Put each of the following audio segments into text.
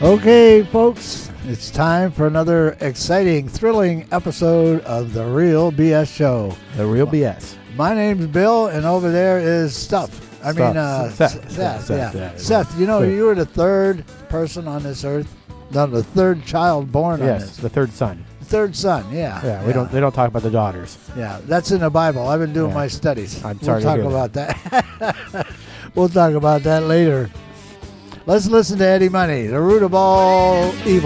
Okay, folks, it's time for another exciting, thrilling episode of The Real BS Show. The Real BS. My name's Bill, and over there is Seth. Seth. Yeah. Seth, you know, you were the third person on this earth, no, the third child born on Yes, this. the third son. Third son, yeah. Yeah, they don't talk about the daughters. Yeah, that's in the Bible. I've been doing my studies. I'm sorry We'll to talk hear about that. We'll talk about that later. Let's listen to Eddie Money, the root of all evil.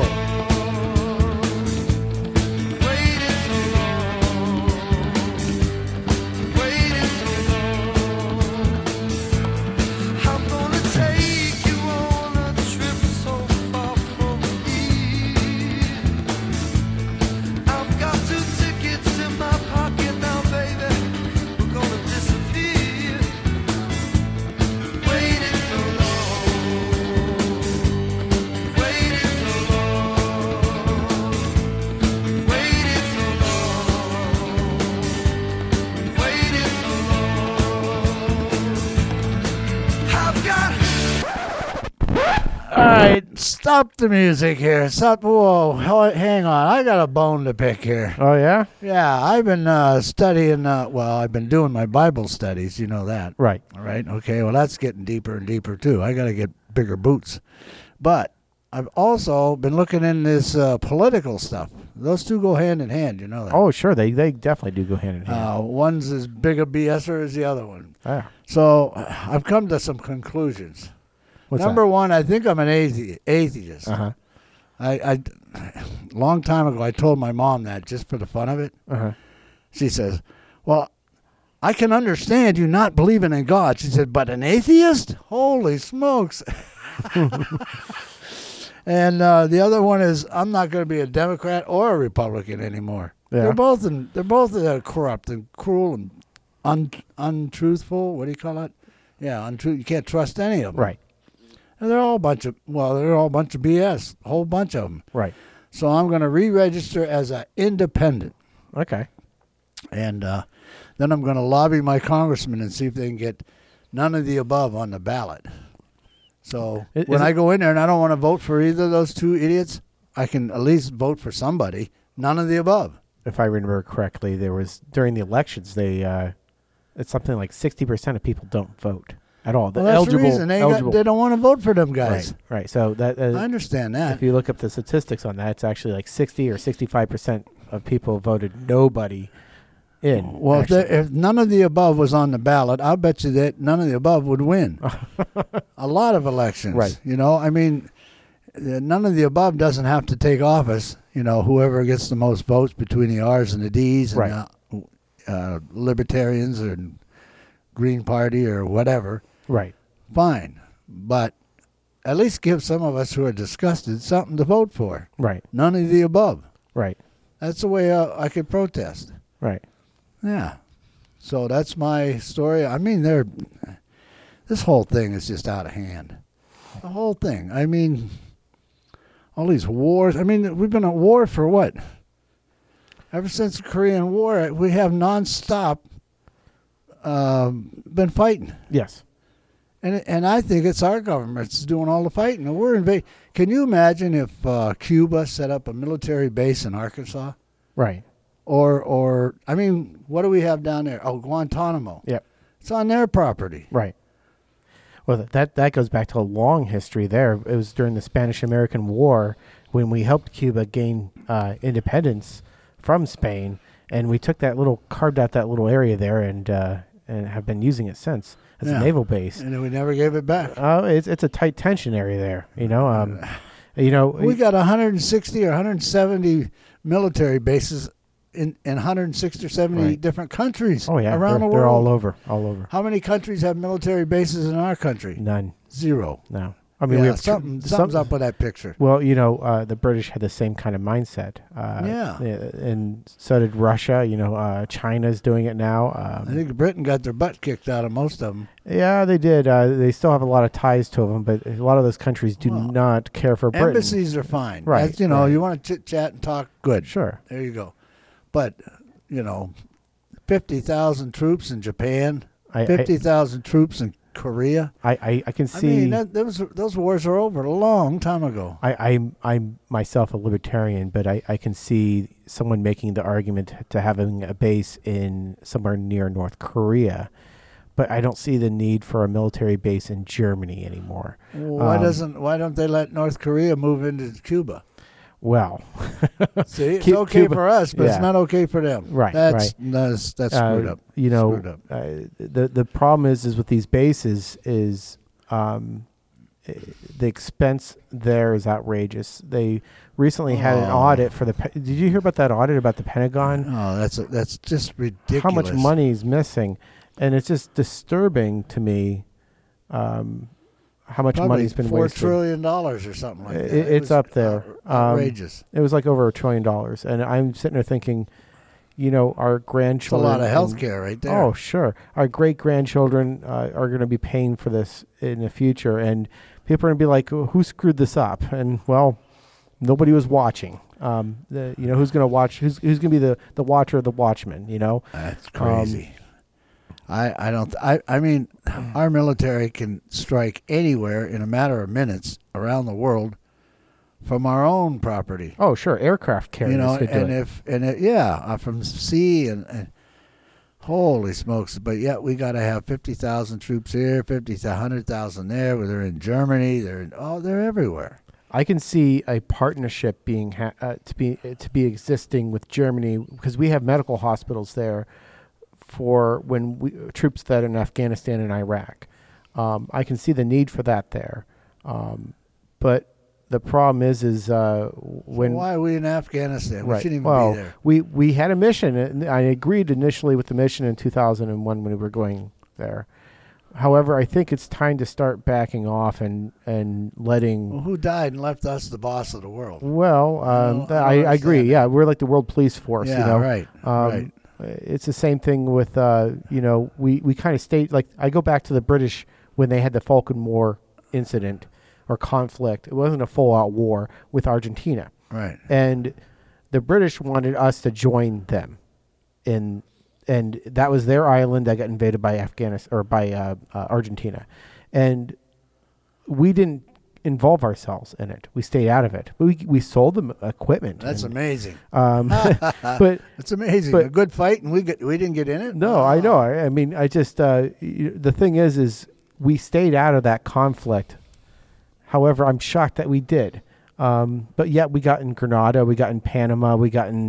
Stop the music here. Stop. Whoa, hang on. I got a bone to pick here. Oh, yeah? Yeah, I've been studying, I've been doing my Bible studies. You know that. Right. All right. Okay, well, that's getting deeper and deeper, too. I got to get bigger boots. But I've also been looking in this political stuff. Those two go hand in hand, you know that. Oh, sure. They definitely do go hand in hand. One's as big a BSer as the other one. Ah. So I've come to some conclusions. What's Number one, I think I'm an atheist. Uh-huh. I long time ago, I told my mom that just for the fun of it. Uh-huh. She says, well, I can understand you not believing in God. She said, but an atheist? Holy smokes. And the other one is, I'm not going to be a Democrat or a Republican anymore. Yeah. They're both corrupt and cruel and untruthful. What do you call it? Yeah, you can't trust any of them. Right. And they're all a bunch of BS, a whole bunch of them. Right. So I'm going to re-register as an independent. Okay. And then I'm going to lobby my congressman and see if they can get none of the above on the ballot. So when I go in there and I don't want to vote for either of those two idiots, I can at least vote for somebody. None of the above. If I remember correctly, there was, during the elections, it's something like 60% of people don't vote at all. Well, that's the reason. They don't want to vote for them guys. Right. So that I understand that. If you look up the statistics on that, it's actually like 60 or 65% of people voted nobody in. Well, if none of the above was on the ballot, I'll bet you that none of the above would win. A lot of elections. Right. You know, I mean, none of the above doesn't have to take office. You know, whoever gets the most votes between the R's and the D's and right. Libertarians or Green Party or whatever. Right. Fine. But at least give some of us who are disgusted something to vote for. Right. None of the above. Right. That's the way I could protest. Right. Yeah. So that's my story. I mean, this whole thing is just out of hand. The whole thing. I mean, all these wars. I mean, we've been at war for what? Ever since the Korean War, we have nonstop been fighting. Yes. And I think it's our government that's doing all the fighting. And we're invading. Can you imagine if Cuba set up a military base in Arkansas? Right. Or I mean, what do we have down there? Oh, Guantanamo. Yep. It's on their property. Right. Well, that goes back to a long history there. It was during the Spanish-American War when we helped Cuba gain independence from Spain, and we carved out that little area there and have been using it since as a naval base. And we never gave it back. It's a tight tension area there. You know, we got 160 or 170 military bases in 160 or 70 different countries around the world. They're all over. How many countries have military bases in our country? None. Zero. No. I mean, we have something's up with that picture. Well, you know, the British had the same kind of mindset. And so did Russia. You know, China's doing it now. I think Britain got their butt kicked out of most of them. Yeah, they did. They still have a lot of ties to them, but a lot of those countries do not care for Britain. Embassies are fine. Right. That's, you want to chit-chat and talk, good. Sure. There you go. But, 50,000 troops in Japan, 50,000 troops in Korea. I can I see. mean, those wars are over a long time ago. I'm myself a libertarian, but I can see someone making the argument to having a base in somewhere near North Korea, but I don't see the need for a military base in Germany anymore. Why don't they let North Korea move into Cuba? Well, see, it's okay Cuba, for us, but yeah. it's not okay for them. Right, That's right. that's screwed up. You know, Screwed up. The problem is with these bases is the expense there is outrageous. They recently had an audit for the. Did you hear about that audit about the Pentagon? Oh, that's just ridiculous. How much money is missing, and it's just disturbing to me. How much Probably money's been $4 wasted. trillion or something like that. It's was up there. Outrageous. It was like over $1 trillion, and I'm sitting there thinking, you know, our It's a grandchildren. lot of health care right there. Oh, sure. Our great grandchildren are going to be paying for this in the future, and people are going to be like, "Who screwed this up?" And well, nobody was watching. Who's going to watch? Who's going to be the watcher of the watchman? You know, That's crazy. I mean, our military can strike anywhere in a matter of minutes around the world from our own property. Oh, sure. Aircraft carriers You know, could do and from sea and holy smokes! But yet we got to have 50,000 troops here, 100,000 there. Where they're in Germany, they're everywhere. I can see a partnership being to be existing with Germany because we have medical hospitals there for when troops that are in Afghanistan and Iraq. I can see the need for that there, but the problem is when So why are we in Afghanistan? right. We shouldn't even well, be there. we had a mission, and I agreed initially with the mission in 2001 when we were going there. However, I think it's time to start backing off and letting. Well, who died and left us the boss of the world? Well, I agree. understand Yeah, we're like the world police force. Yeah, you know? right. Right. It's the same thing with we kind of stayed like I go back to the British when they had the Falkland War incident or conflict. It wasn't a full out war with Argentina, Right. and the British wanted us to join them in. And that was their island that got invaded by Afghanistan or by Argentina, and we didn't involve ourselves in it. We stayed out of it. We sold them equipment. That's and, amazing. but It's amazing. but- A good fight, and we didn't get in it. no, I know. I mean, I just the thing is we stayed out of that conflict. However, I'm shocked that we did. But yet we got in Grenada, we got in Panama, we got in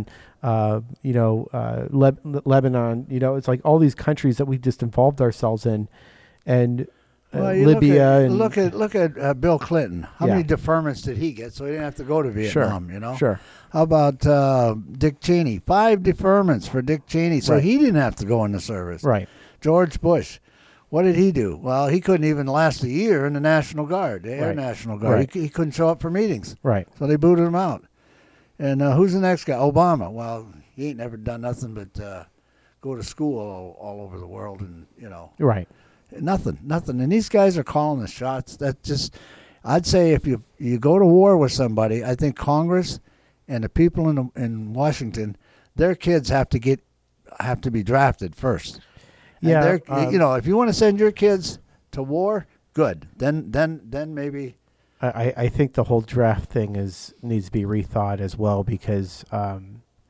Lebanon. You know, it's like all these countries that we just involved ourselves in, and Well, you Libya. look at Bill Clinton. How Yeah. many deferments did he get? So he didn't have to go to Vietnam. You know. Sure. How about Dick Cheney? 5 deferments for Dick Cheney, so Right. he didn't have to go in the service. Right. George Bush. What did he do? Well, he couldn't even last a year in the National Guard, the Air Right. National Guard. Right. He couldn't show up for meetings, Right. so they booted him out. And who's the next guy? Obama. Well, he ain't never done nothing but go to school all over the world, and Right. nothing. And these guys are calling the shots. That just, I'd say, if you go to war with somebody, I think Congress and the people in Washington, their kids have to be drafted first. And Yeah. if you want to send your kids to war, good. Then maybe. I think the whole draft thing needs to be rethought as well because, I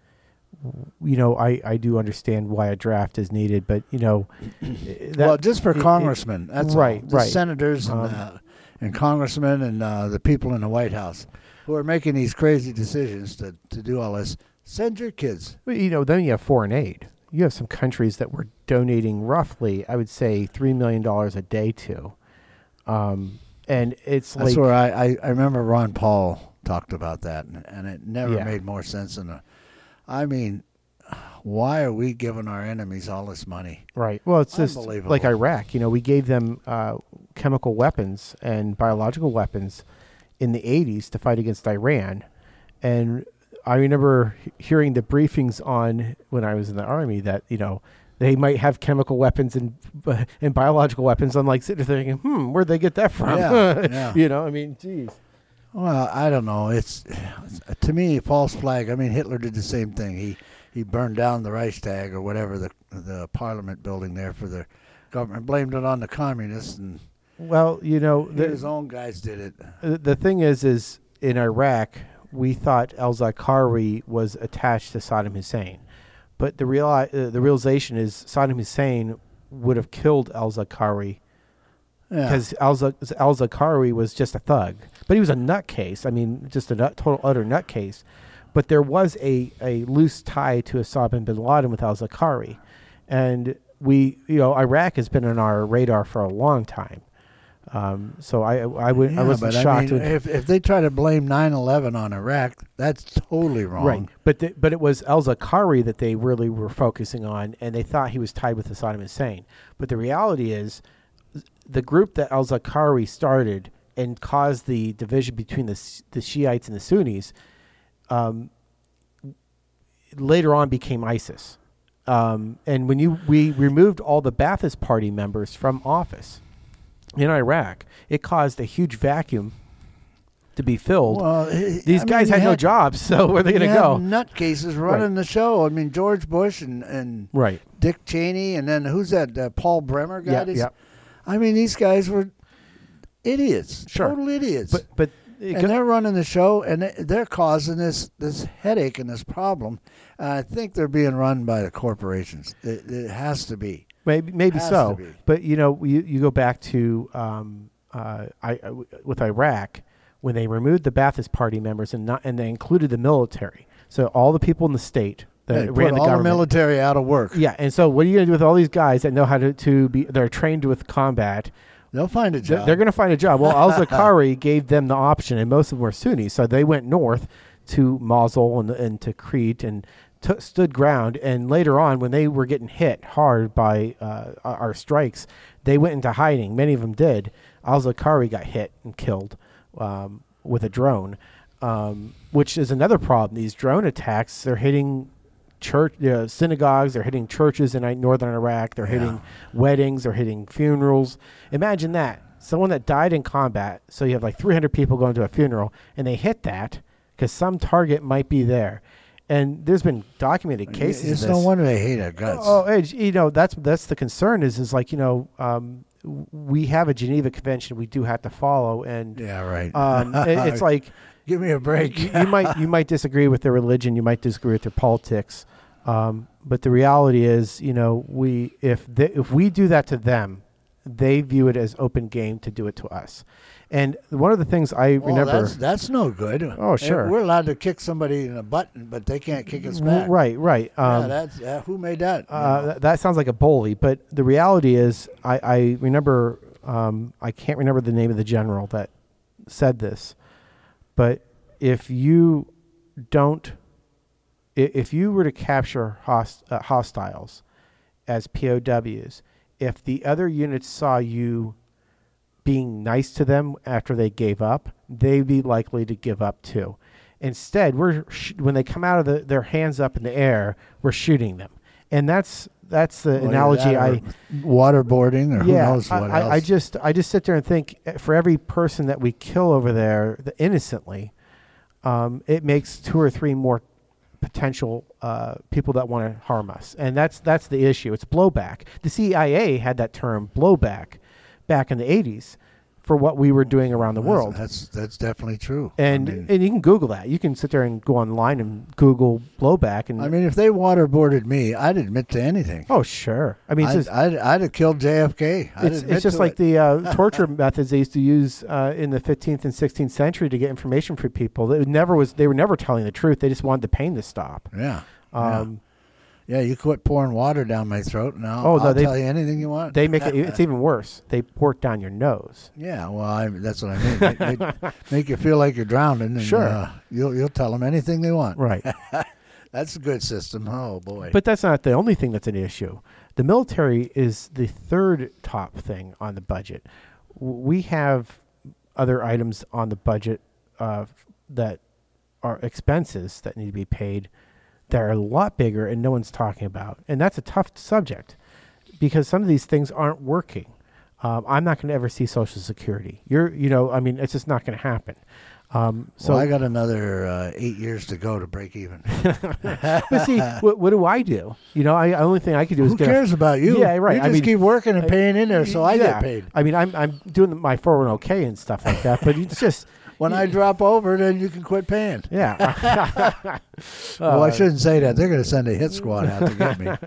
do understand why a draft is needed, but Well, just for congressmen, that's right, all. Just right. senators and congressmen and the people in the White House who are making these crazy decisions to do all this. Send your kids. Well, then you have foreign aid. You have some countries that were donating roughly, I would say, $3 million a day to. And it's That's like... where I remember Ron Paul talked about that, and it never Yeah. made more sense than I mean, why are we giving our enemies all this money? Right. Well, it's just Unbelievable. like Iraq. We gave them chemical weapons and biological weapons in the 80s to fight against Iran. And I remember hearing the briefings on when I was in the Army that, they might have chemical weapons and biological weapons. I'm like sitting there thinking, where'd they get that from? Yeah, yeah. Geez. Well, I don't know. It's to me false flag. I mean, Hitler did the same thing. He burned down the Reichstag or whatever the Parliament building there for the government blamed it on the communists, and Well, his own guys did it. the thing is in Iraq, we thought al-Zarqawi was attached to Saddam Hussein. But the realization is Saddam Hussein would have killed al-Zarqawi Yeah. because al-Zarqawi was just a thug. But he was a nutcase. I mean, just a total, utter nutcase. But there was a loose tie to Osama bin Laden with al-Zarqawi. And Iraq has been on our radar for a long time. So I wasn't shocked. If they try to blame 9/11 on Iraq, that's totally wrong. Right, but it was al-Zarqawi that they really were focusing on, and they thought he was tied with Saddam Hussein. But the reality is, the group that al-Zarqawi started and caused the division between the Shiites and the Sunnis, later on became ISIS. And when we removed all the Ba'athist Party members from office in Iraq, it caused a huge vacuum to be filled. Well, These guys had no jobs, so where are they going to go? Nutcases running the show. I mean, George Bush and Right. Dick Cheney, and then who's that Paul Bremer guy? Yeah. I mean, these guys were idiots, Sure. total idiots. But and they're running the show, and they're causing this headache and this problem. I think they're being run by the corporations. It has to be. maybe Has so. to be. But you go back to with Iraq when they removed the Ba'athist Party members and they included the military. So all the people in the state that They ran put the all government. the military out of work. Yeah, and so what are you going to do with all these guys that know how to be? They're trained with combat. They'll find a job. They're going to find a job. Well, al-Zarqawi gave them the option, and most of them were Sunni, so they went north to Mosul and to Crete and stood ground. And later on, when they were getting hit hard by our strikes, they went into hiding. Many of them did. Al-Zarqawi got hit and killed with a drone, which is another problem. These drone attacks, they're hitting synagogues, they're hitting churches in northern Iraq, they're hitting weddings, they're hitting funerals. Imagine that. Someone that died in combat, so you have like 300 people going to a funeral, and they hit that because some target might be there. And there's been documented cases of It's this. no wonder they hate our guts. That's the concern is like, we have a Geneva Convention we do have to follow, and Yeah, right. it's like, Give me a break. you might disagree with their religion, you might disagree with their politics, but the reality is, if we do that to them, they view it as open game to do it to us. And one of the things I remember, that's no good. Oh, sure. We're allowed to kick somebody in the butt, but they can't kick us back. Right. Who made that? That sounds like a bully, but the reality is, I remember, I can't remember the name of the general that said this, but if you were to capture hostiles as POWs, if the other units saw you being nice to them after they gave up, they'd be likely to give up too. Instead, when they come out of their hands up in the air, we're shooting them, and that's the analogy. Waterboarding or who knows what else. I just sit there and think, for every person that we kill over there innocently, it makes 2 or 3 more potential people that want to harm us, and that's the issue. It's blowback. The CIA had that term blowback back in the 80s for what we were doing around the world. That's definitely true. And you can Google that. You can sit there and go online and Google blowback. And if they waterboarded me, I'd admit to anything. Oh, sure. I mean, I'd have killed JFK. It's just like the torture methods they used to use in the 15th and 16th century to get information for people. They were never telling the truth. They just wanted the pain to stop. Yeah. Yeah, you quit pouring water down my throat, and I'll tell you anything you want. They make it's even worse. They pour it down your nose. Yeah, well, that's what I mean. They make you feel like you're drowning, and sure. You'll tell them anything they want. Right. That's a good system. Oh, boy. But that's not the only thing that's an issue. The military is the third top thing on the budget. We have other items on the budget that are expenses that need to be paid that are a lot bigger and no one's talking about. And that's a tough subject because some of these things aren't working. I'm not going to ever see Social Security. It's just not going to happen. So I got another 8 years to go to break even. but see, what do I do? I only thing I could do is Who cares about you? Yeah, right. You just keep working and paying in there, so I get paid. I mean, I'm doing my 401k and stuff like that, but it's just when I drop over, then you can quit paying. Yeah. Well, I shouldn't say that. They're going to send a hit squad out to get me.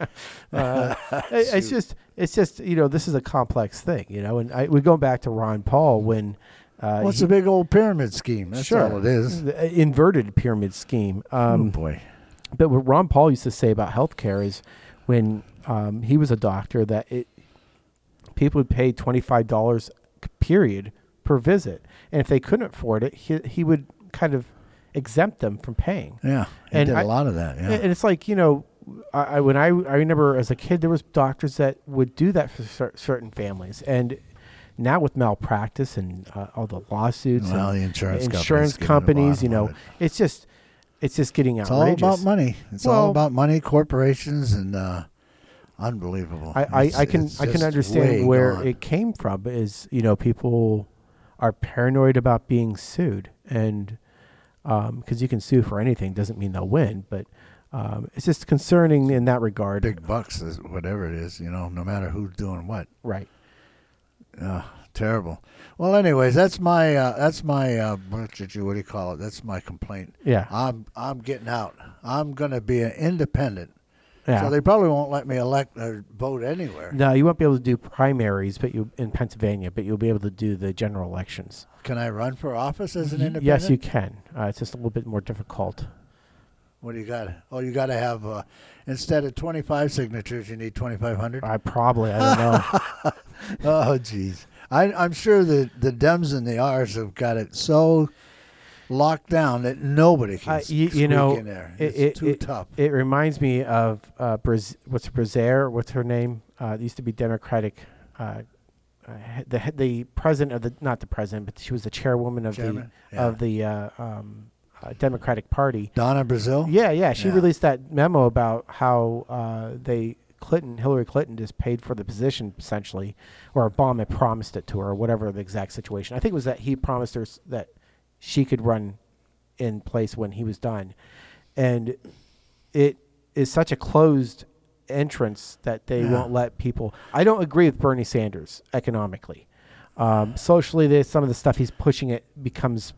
It's just this is a complex thing, and we're going back to Ron Paul when. It's a big old pyramid scheme. That's all it is. The inverted pyramid scheme. Oh, boy. But what Ron Paul used to say about healthcare is when he was a doctor that people would pay $25 period per visit. And if they couldn't afford it, he would kind of exempt them from paying. Yeah, he did a lot of that. Yeah. And it's like, I remember as a kid, there was doctors that would do that for certain families. And now with malpractice and all the lawsuits and the insurance companies, it's just getting outrageous. It's all about money. It's all about money, corporations, and unbelievable. I can understand where it came from. Is people are paranoid about being sued, and because you can sue for anything doesn't mean they'll win, but it's just concerning in that regard. Big bucks, whatever it is, no matter who's doing what. Right. Terrible. Well, anyways, that's my what do you call it? That's my complaint. Yeah. I'm getting out. I'm going to be an independent. Yeah. So they probably won't let me elect or vote anywhere. No, you won't be able to do primaries, in Pennsylvania, but you'll be able to do the general elections. Can I run for office as an independent? Yes, you can. It's just a little bit more difficult. What do you got? Oh, you got to have instead of 25 signatures, you need 2,500. I don't know. Oh, geez. I'm sure that the Dems and the R's have got it so locked down that nobody can squeak in there. It's too tough. It reminds me of Brazier? What's her name? It used to be Democratic. The president of not the president, but she was the chairwoman of the Democratic Party. Donna Brazile? Yeah. She released that memo about how Hillary Clinton just paid for the position essentially, or Obama promised it to her, or whatever the exact situation. I think it was that he promised her that she could run in place when he was done. And it is such a closed entrance that they won't let people. I don't agree with Bernie Sanders economically. Socially, some of the stuff he's pushing it becomes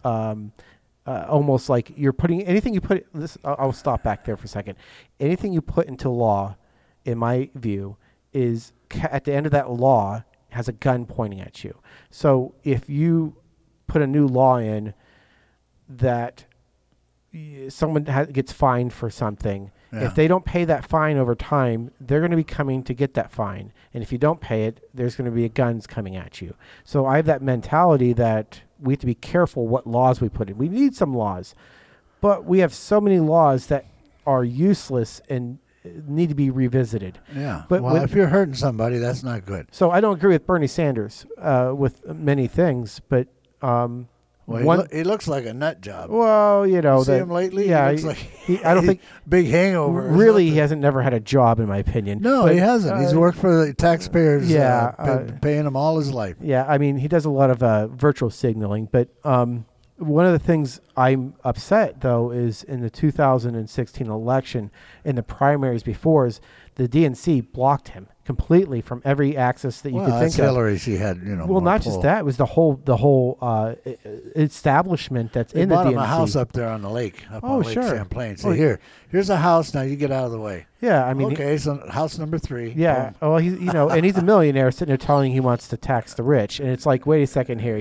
almost like you're putting anything you put. I'll stop back there for a second. Anything you put into law, in my view, is at the end of that law has a gun pointing at you. So if you put a new law in that someone gets fined for something, if they don't pay that fine over time, they're going to be coming to get that fine. And if you don't pay it, there's going to be guns coming at you. So I have that mentality that we have to be careful what laws we put in. We need some laws, but we have so many laws that are useless and need to be revisited. Yeah. But if you're hurting somebody, that's not good. So I don't agree with Bernie Sanders with many things, but he looks like a nut job. Well, you see him lately? Yeah, he looks like I don't think big hangover. Really, he hasn't never had a job, in my opinion. No, he hasn't. He's worked for the taxpayers. Paying him all his life. Yeah, I mean, he does a lot of virtual signaling, but one of the things I'm upset, though, is in the 2016 election, in the primaries before, is the DNC blocked him completely from every access that you could think of. Hillary, she had, Well, not just that; it was the whole establishment that's in the DNC. They bought him a house up there on the lake, on Lake Champlain. So here's a house. Now you get out of the way. Yeah, I mean, okay, so house number 3. Yeah, well, he's and he's a millionaire sitting there telling he wants to tax the rich, and it's like, wait a second here,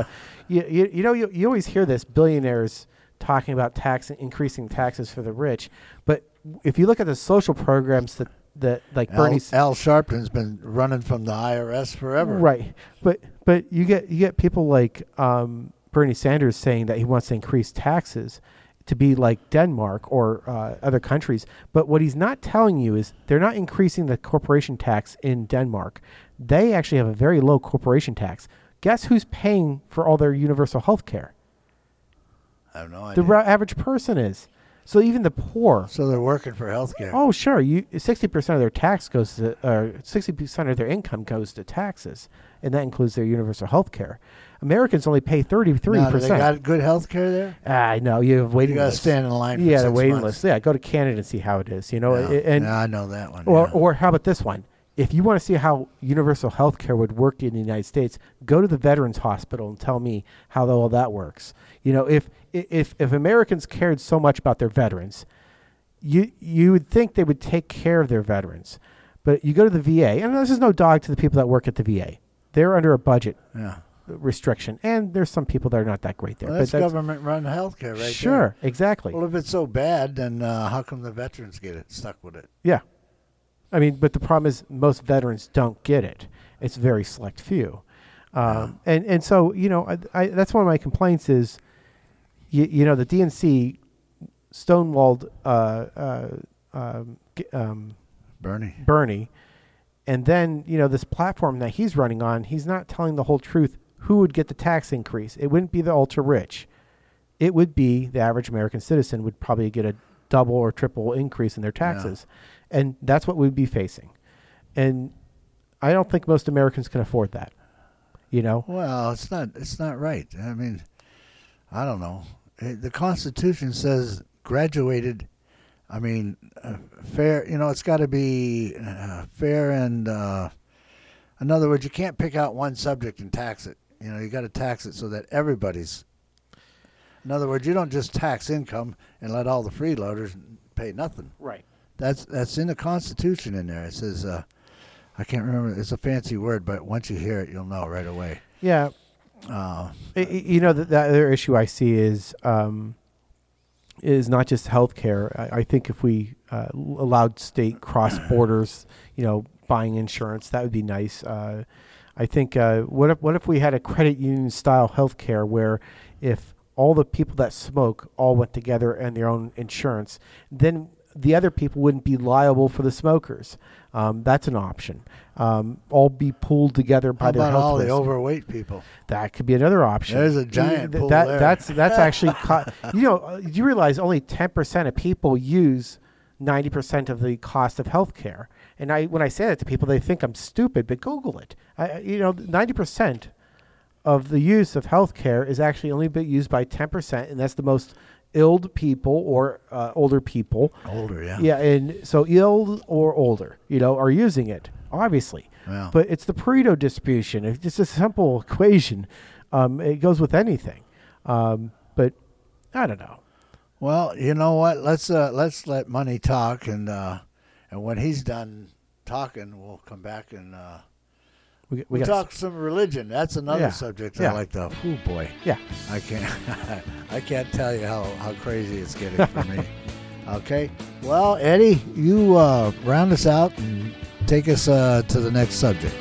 You always hear this, billionaires talking about increasing taxes for the rich, but if you look at the social programs that like Bernie Al Sharpton's been running from the IRS forever, right? But you get people like Bernie Sanders saying that he wants to increase taxes to be like Denmark or other countries, but what he's not telling you is they're not increasing the corporation tax in Denmark. They actually have a very low corporation tax. Guess who's paying for all their universal health care? I have no idea. The average person is. So even the poor. So they're working for health care. Oh, sure. 60% of their tax goes to, 60% of their income goes to taxes, and that includes their universal health care. Americans only pay 33%. Now, do they got good health care there? I know you have waiting You got to lists. stand in line for Yeah, the 6 waiting months. list. Yeah, go to Canada and see how it is. You know, Yeah, and yeah, I know that one. or yeah. or how about this one? If you want to see how universal health care would work in the United States, go to the Veterans Hospital and tell me how all that works. You know, if Americans cared so much about their veterans, you would think they would take care of their veterans. But you go to the VA, and this is no dog to the people that work at the VA. They're under a budget Yeah. restriction, and there's some people that are not that great there. Well, that's government-run health care right there. Sure, exactly. Well, if it's so bad, then how come the veterans get it stuck with it? Yeah. I mean, but the problem is most veterans don't get it. It's a very select few. And so, you know, I that's one of my complaints is, you know, the DNC stonewalled Bernie. And then, you know, this platform that he's running on, he's not telling the whole truth. Who would get the tax increase? It wouldn't be the ultra rich. It would be the average American citizen would probably get a double or triple increase in their taxes. Yeah. And that's what we'd be facing. And I don't think most Americans can afford that. You know? Well, it's not right. I mean, I don't know. The Constitution says graduated. I mean, fair, you know, it's got to be fair and, in other words, you can't pick out one subject and tax it. You know, you got to tax it so that everybody's, in other words, you don't just tax income and let all the freeloaders pay nothing. Right. That's in the Constitution in there. It says, I can't remember, it's a fancy word, but once you hear it, you'll know right away. Yeah. You know, the other issue I see is not just healthcare. I think if we allowed state cross borders, you know, buying insurance, that would be nice. I think what if we had a credit union style healthcare where if all the people that smoke all went together and their own insurance, then the other people wouldn't be liable for the smokers. That's an option. All be pooled together by their health. How about all risk. the overweight people? That could be another option. There's a giant pool there. That's actually, you know, do you realize only 10% of people use 90% of the cost of healthcare? And when I say that to people, they think I'm stupid, but Google it. 90% of the use of healthcare is actually only used by 10%, and that's the most ill people or older people. Older, yeah. Yeah, and so ill or older, you know, are using it, obviously. Yeah. But it's the Pareto distribution. It's just a simple equation. It goes with anything. But I don't know. Well, you know what? Let's let Money talk, and when he's done talking, we'll come back and we'll talk some religion. That's another subject I like to. Oh boy. Yeah. I can't tell you how crazy it's getting for me. Okay. Well, Eddie, you round us out and take us to the next subject.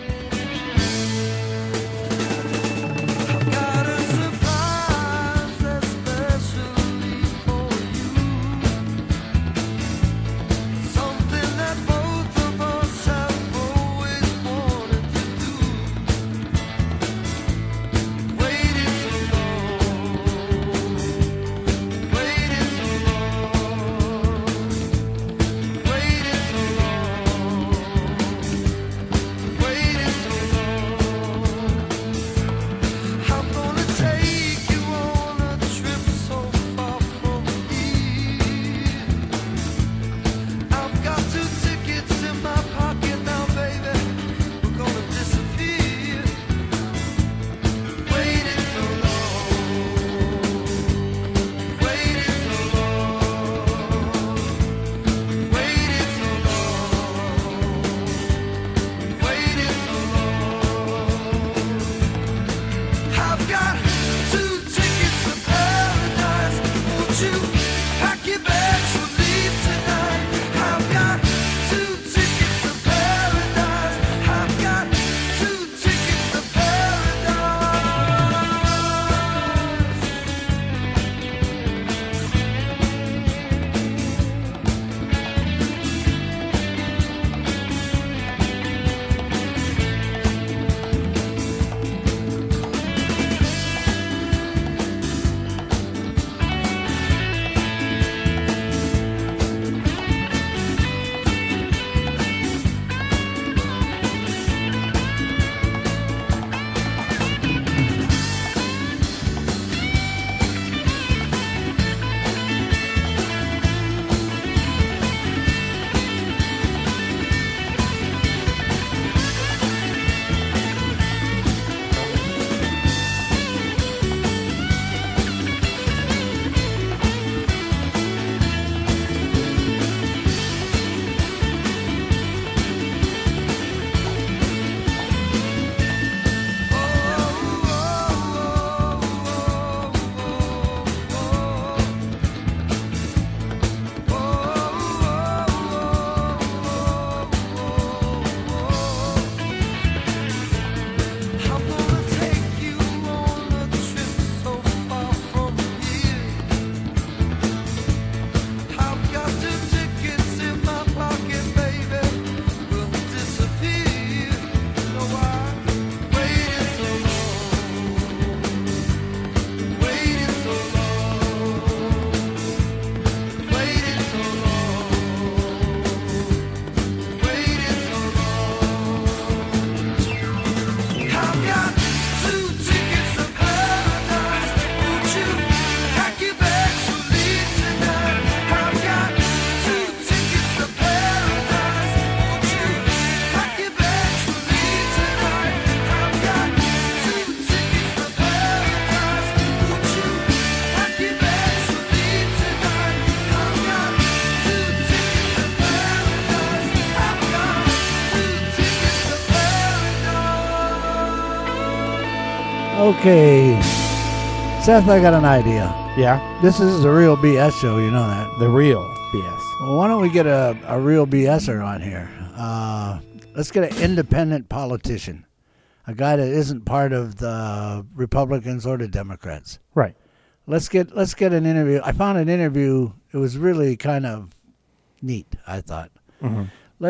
Okay. Seth, I got an idea. Yeah, This is a real BS show, you know that. the real BS. Well, why don't we get a real BSer on here? Let's get an independent politician. A guy that isn't part of the Republicans or the Democrats. Right. Let's get an interview. I found an interview. It was really kind of neat, I thought. Mm-hmm.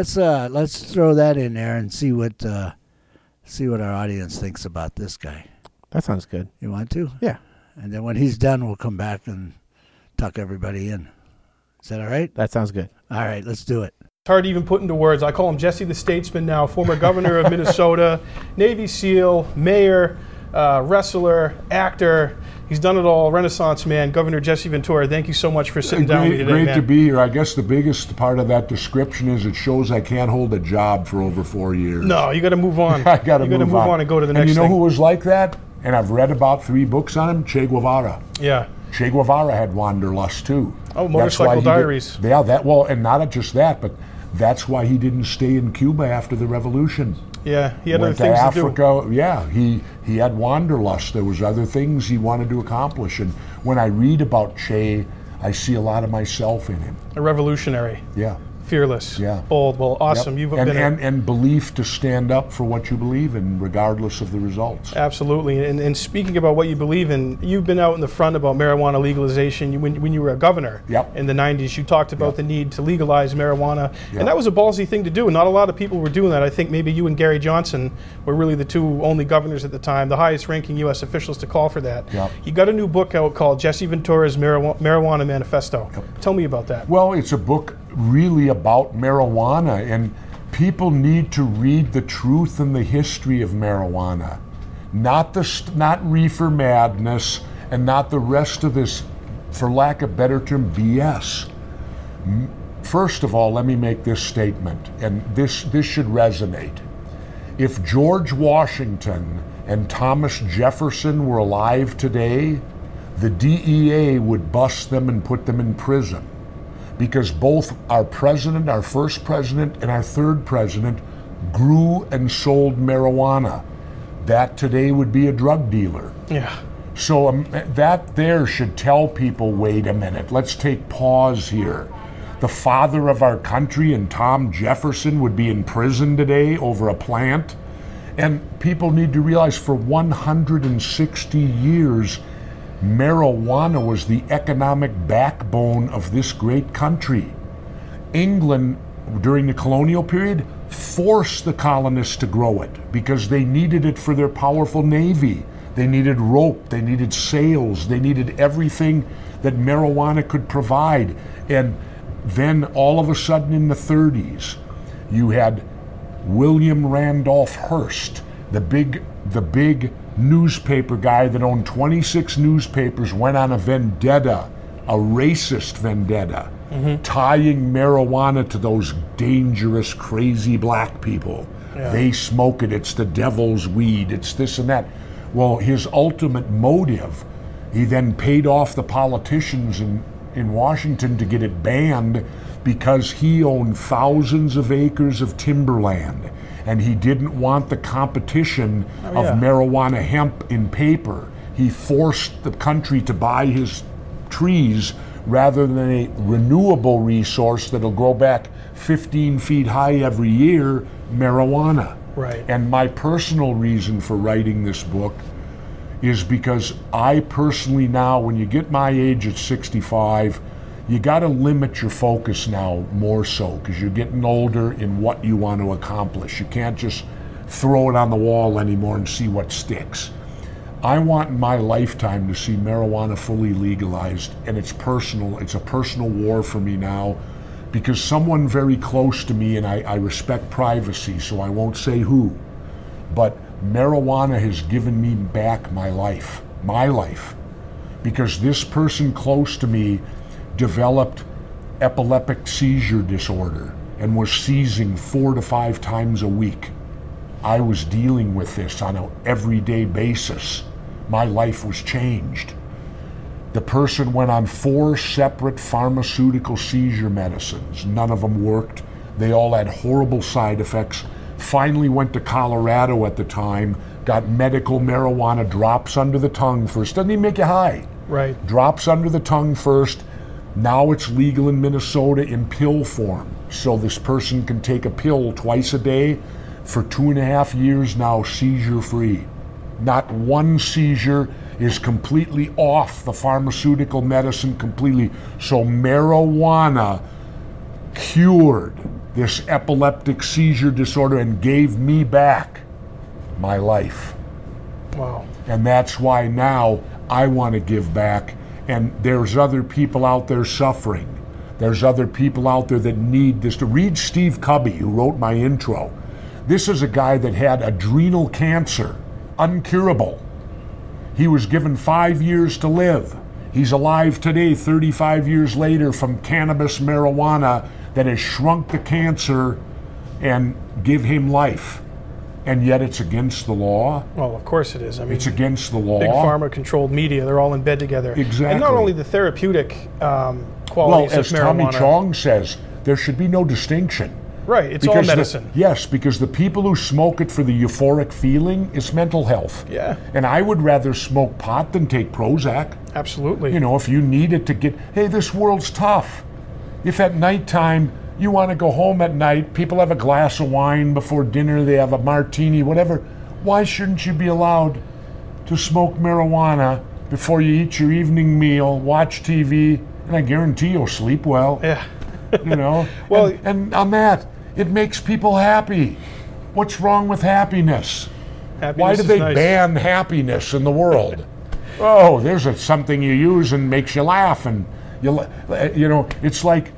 Let's throw that in there and see what our audience thinks about this guy. That sounds good. You want to? Yeah. And then when he's done, we'll come back and tuck everybody in. Is that all right? That sounds good. All right, let's do it. It's hard to even put into words. I call him Jesse the Statesman now, former governor of Minnesota, Navy SEAL, mayor, wrestler, actor. He's done it all. Renaissance man, Governor Jesse Ventura. Thank you so much for sitting down with me today, Great man. to be here. I guess the biggest part of that description is it shows I can't hold a job for over 4 years. No, you got to move on. I got to You got to move on and go to the next And you know thing. who was like that? And I've read about 3 books on him. Che Guevara. Yeah. Che Guevara had wanderlust too. Oh, That's Motorcycle why he Diaries. and not just that, but that's why he didn't stay in Cuba after the revolution. Yeah, he had other Went to things to do. Africa. Yeah, he had wanderlust. There was other things he wanted to accomplish. And when I read about Che, I see a lot of myself in him. A revolutionary, Yeah. fearless, Yeah. bold. Well, awesome. Yep. You've and, been and belief to stand up for what you believe in, regardless of the results. Absolutely. And speaking about what you believe in, you've been out in the front about marijuana legalization. When you were a governor Yep. in the 90s, you talked about Yep. the need to legalize marijuana. Yep. And that was a ballsy thing to do. And not a lot of people were doing that. I think maybe you and Gary Johnson were really the 2 only governors at the time, the highest ranking U.S. officials to call for that. Yep. You got a new book out called Jesse Ventura's Marijuana Manifesto. Tell me about that. Well, it's a book really about marijuana, and people need to read the truth and the history of marijuana, not reefer madness, and not the rest of this, for lack of better term, BS. First of all, let me make this statement, and this should resonate. If George Washington and Thomas Jefferson were alive today, the DEA would bust them and put them in prison, because both our president, our first president, and our third president grew and sold marijuana. That today would be a drug dealer. Yeah. So that there should tell people, wait a minute, let's take pause here. The father of our country and Tom Jefferson would be in prison today over a plant. And people need to realize for 160 years, marijuana was the economic backbone of this great country. England, during the colonial period, forced the colonists to grow it because they needed it for their powerful navy. They needed rope, they needed sails, they needed everything that marijuana could provide. And then all of a sudden in the 30s, you had William Randolph Hearst, the big newspaper guy that owned 26 newspapers, went on a vendetta, a racist vendetta, tying marijuana to those dangerous, crazy black people. Yeah. They smoke it, it's the devil's weed, it's this and that. Well, his ultimate motive, he then paid off the politicians in Washington to get it banned because he owned thousands of acres of timberland. And he didn't want the competition of marijuana hemp in paper. He forced the country to buy his trees rather than a renewable resource that'll grow back 15 feet high every year, marijuana. Right. And my personal reason for writing this book is because I personally now, when you get my age at 65, you got to limit your focus now more so because you're getting older in what you want to accomplish. You can't just throw it on the wall anymore and see what sticks. I want in my lifetime to see marijuana fully legalized, and it's personal. It's a personal war for me now because someone very close to me, and I respect privacy, so I won't say who, but marijuana has given me back my life, because this person close to me developed epileptic seizure disorder and was seizing 4 to 5 times a week. I was dealing with this on an everyday basis. My life was changed. The person went on 4 separate pharmaceutical seizure medicines. None of them worked. They all had horrible side effects. Finally went to Colorado at the time, got medical marijuana, drops under the tongue first. Doesn't even make you high. Right. Drops under the tongue first. Now it's legal in Minnesota in pill form. So this person can take a pill twice a day for 2.5 years now, seizure free. Not one seizure is completely off the pharmaceutical medicine completely. So marijuana cured this epileptic seizure disorder and gave me back my life. Wow. And that's why now I want to give back. And there's other people out there suffering. There's other people out there that need this. To read Steve Cubby, who wrote my intro. This is a guy that had adrenal cancer, uncurable. He was given 5 years to live. He's alive today, 35 years later, from cannabis marijuana that has shrunk the cancer and give him life. And yet it's against the law. Well, of course it is. I mean, It's against the law. big pharma-controlled media, they're all in bed together. Exactly. And not only the therapeutic Well, qualities as of Tommy marijuana. Chong says, there should be no distinction. Right, it's all Because medicine. yes, because the people who smoke it for the euphoric feeling, it's mental health. Yeah. And I would rather smoke pot than take Prozac. Absolutely. You know, if you need it to get, hey, this world's tough. If at nighttime you want to go home at night, people have a glass of wine before dinner, they have a martini, whatever. Why shouldn't you be allowed to smoke marijuana before you eat your evening meal, watch TV, and I guarantee you'll sleep well. Yeah. You know? Well- and on that, it makes people happy. What's wrong with happiness? Happiness Why do is they nice. ban happiness in the world? Oh, there's something you use and makes you laugh, and you know, it's like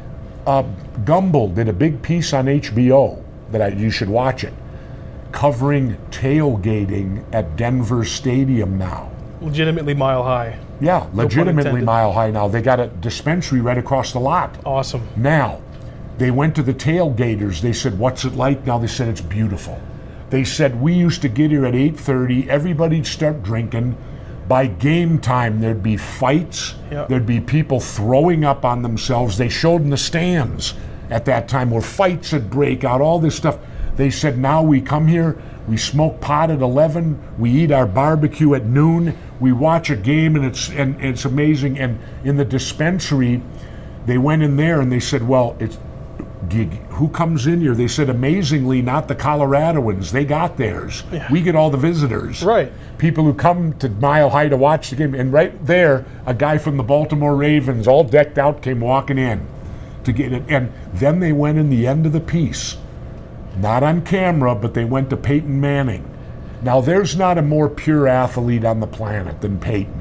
Gumbel did a big piece on HBO that you should watch it, covering tailgating at Denver Stadium now. Legitimately mile high. Yeah, pun legitimately intended. mile high now. They got a dispensary right across the lot. Awesome. Now, they went to the tailgaters. They said, what's it like now? They said, it's beautiful. They said, we used to get here at 8:30. Everybody'd start drinking. By game time, there'd be fights. Yep. There'd be people throwing up on themselves. They showed in the stands at that time where fights would break out, all this stuff. They said, now we come here, we smoke pot at 11, we eat our barbecue at noon, we watch a game, and it's amazing. And in the dispensary, they went in there and they said, well, who comes in here? They said, amazingly, not the Coloradoans. They got theirs. Yeah. We get all the visitors. Right. People who come to Mile High to watch the game. And right there, a guy from the Baltimore Ravens, all decked out, came walking in to get it. And then they went in the end of the piece. Not on camera, but they went to Peyton Manning. Now, there's not a more pure athlete on the planet than Peyton.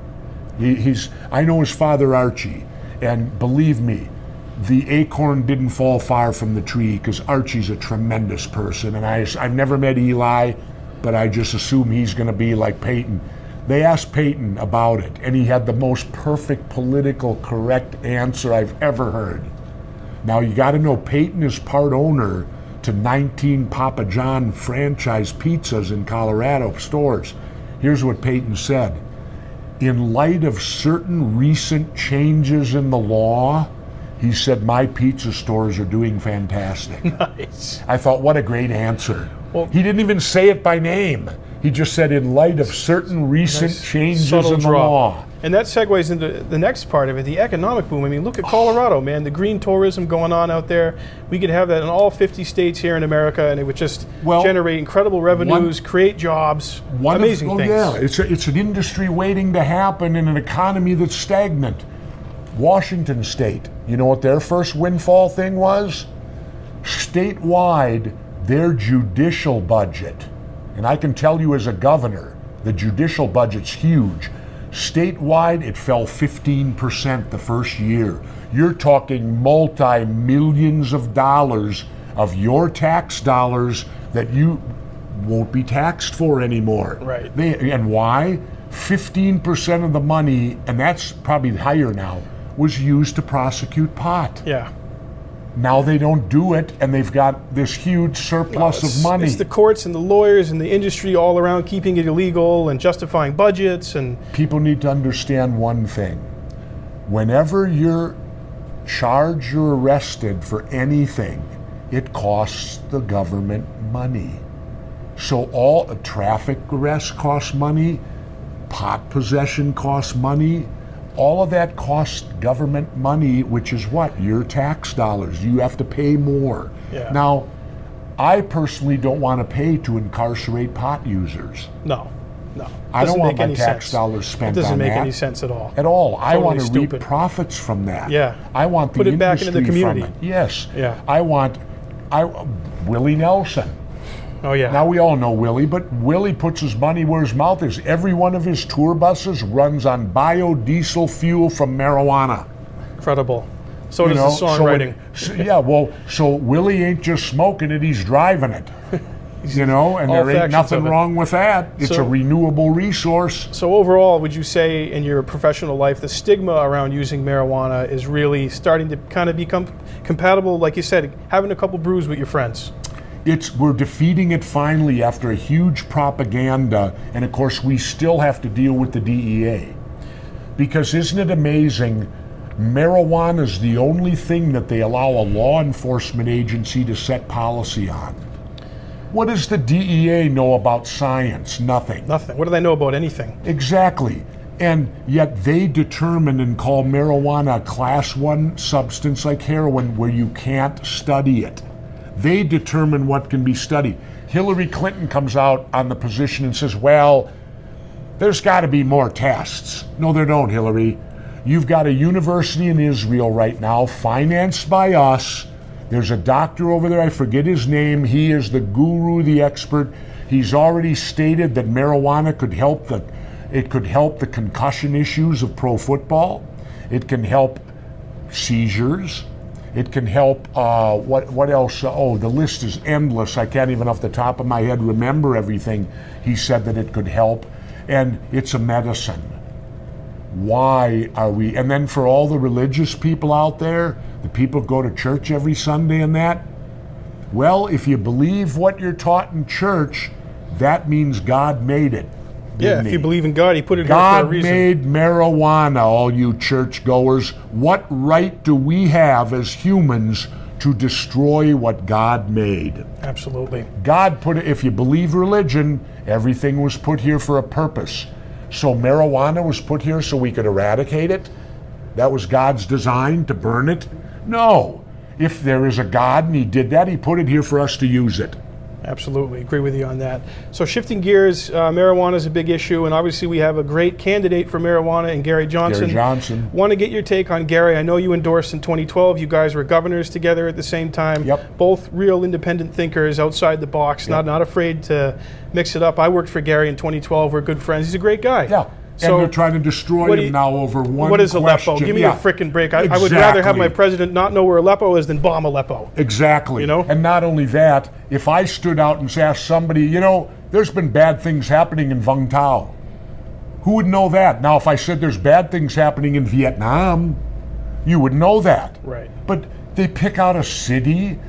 I know his father, Archie, and believe me, the acorn didn't fall far from the tree, because Archie's a tremendous person, and I've never met Eli, but I just assume he's going to be like Peyton. They asked Peyton about it, and he had the most perfect political correct answer I've ever heard. Now, you got to know, Peyton is part owner to 19 Papa John franchise pizzas in Colorado stores. Here's what Peyton said. In light of certain recent changes in the law, he said, my pizza stores are doing fantastic. Nice. I thought, what a great answer. Well- He didn't even say it by name. He just said, in light of certain recent Nice changes subtle in the drop. law. And that segues into the next part of it, the economic boom. I mean, look at Colorado, man. The green tourism going on out there. We could have that in all 50 states here in America, and it would just generate incredible revenues, create jobs, amazing things. Yeah, it's an industry waiting to happen in an economy that's stagnant. Washington State, you know what their first windfall thing was? Statewide, their judicial budget, and I can tell you as a governor, the judicial budget's huge. Statewide, it fell 15% the first year. You're talking multi-millions of dollars of your tax dollars that you won't be taxed for anymore. Right. And why? 15% of the money, and that's probably higher now, was used to prosecute pot. Yeah. Now they don't do it, and they've got this huge surplus of money. It's the courts and the lawyers and the industry all around keeping it illegal and justifying budgets. And People need to understand one thing. Whenever you're charged or arrested for anything, it costs the government money. So all traffic arrests cost money, pot possession costs money, all of that costs government money, which is what? Your tax dollars. You have to pay more. Yeah. Now, I personally don't want to pay to incarcerate pot users. No. I don't Doesn't want make my any tax sense. dollars spent It doesn't on make that any sense at all. at all. I Totally want to reap stupid. profits from that. Yeah. I want the Put it back into the industry community. from it. Yes. Yeah. Willie Nelson. Oh, yeah. Now we all know Willie, but Willie puts his money where his mouth is. Every one of his tour buses runs on biodiesel fuel from marijuana. Incredible. So You does know, the songwriting. so Willie ain't just smoking it, he's driving it. And all there ain't factions nothing of it. wrong with that. It's So- a renewable resource. So overall, would you say in your professional life, the stigma around using marijuana is really starting to kind of become compatible, like you said, having a couple brews with your friends? We're defeating it finally after a huge propaganda, and of course we still have to deal with the DEA. Because isn't it amazing, marijuana is the only thing that they allow a law enforcement agency to set policy on. What does the DEA know about science? Nothing. Nothing. What do they know about anything? Exactly. And yet they determine and call marijuana a class 1 substance like heroin where you can't study it. They determine what can be studied. Hillary Clinton comes out on the position and says, well, there's got to be more tests. No, there don't, Hillary. You've got a university in Israel right now, financed by us. There's a doctor over there, I forget his name. He is the guru, the expert. He's already stated that marijuana could help the concussion issues of pro football. It can help seizures. It can help, what else? The list is endless. I can't even off the top of my head remember everything he said that it could help. And it's a medicine. Why are we? And then for all the religious people out there, the people who go to church every Sunday and that, well, if you believe what you're taught in church, that means God made it. Yeah, if you believe in God, He put it here for a God reason. made marijuana, all you churchgoers. What right do we have as humans to destroy what God made? Absolutely. God put it, if you believe religion, everything was put here for a purpose. So marijuana was put here so we could eradicate it? That was God's design, to burn it? No. If there is a God and He did that, He put it here for us to use it. Absolutely. Agree with you on that. So shifting gears, marijuana is a big issue, and obviously we have a great candidate for marijuana in Gary Johnson. Gary Johnson. Want to get your take on Gary. I know you endorsed in 2012. You guys were governors together at the same time. Yep. Both real independent thinkers outside the box, Yep. not afraid to mix it up. I worked for Gary in 2012. We're good friends. He's a great guy. Yeah. So and they're trying to destroy what him now over one What is question. Aleppo? Give me Yeah. a frickin' break. I would rather have my Exactly. president not know where Aleppo is than bomb Aleppo. Exactly. You know? And not only that, if I stood out and asked somebody, there's been bad things happening in Vung Tau. Who would know that? Now, if I said there's bad things happening in Vietnam, you would know that. Right. But they pick out a city.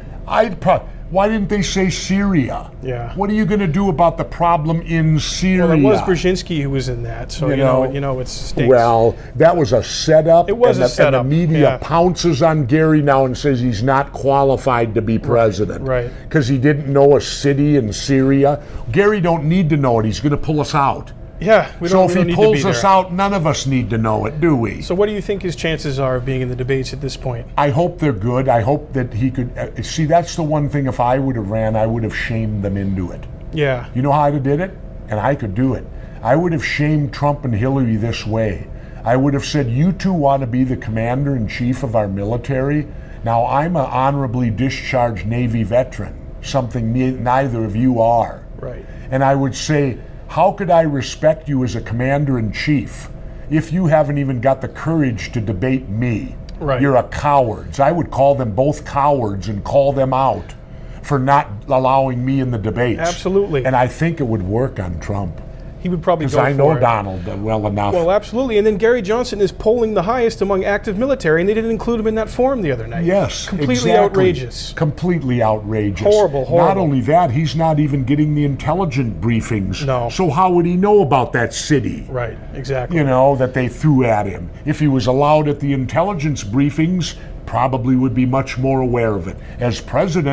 Why didn't they say Syria? Yeah. What are you going to do about the problem in Syria? Well, it was Brzezinski who was in that, so it's stinks. Well, that was a setup. It was a setup, And the media yeah. pounces on Gary now and says he's not qualified to be president. right. Because he didn't know a city in Syria. Gary don't need to know it. He's going to pull us out. Yeah, we So don't, if we don't he need pulls to be us there. out, none of us need to know it, do we? So what do you think his chances are of being in the debates at this point? I hope they're good. I hope that he could. See, that's the one thing. If I would have ran, I would have shamed them into it. Yeah. You know how I did it? And I could do it. I would have shamed Trump and Hillary this way. I would have said, you two want to be the commander-in-chief of our military. Now, I'm an honorably discharged Navy veteran, something neither of you are. Right. And I would say, how could I respect you as a commander-in-chief if you haven't even got the courage to debate me? Right. You're a coward. I would call them both cowards and call them out for not allowing me in the debates. Absolutely. And I think it would work on Trump. He would probably Because go I for know it. Donald well enough. Well, absolutely. And then Gary Johnson is polling the highest among active military, and they didn't include him in that forum the other night. Yes, Completely exactly. outrageous. Completely outrageous. Horrible, horrible. Not only that, he's not even getting the intelligent briefings. No. So how would he know about that city? Right, exactly. That they threw at him. If he was allowed at the intelligence briefings, probably would be much more aware of it. As president,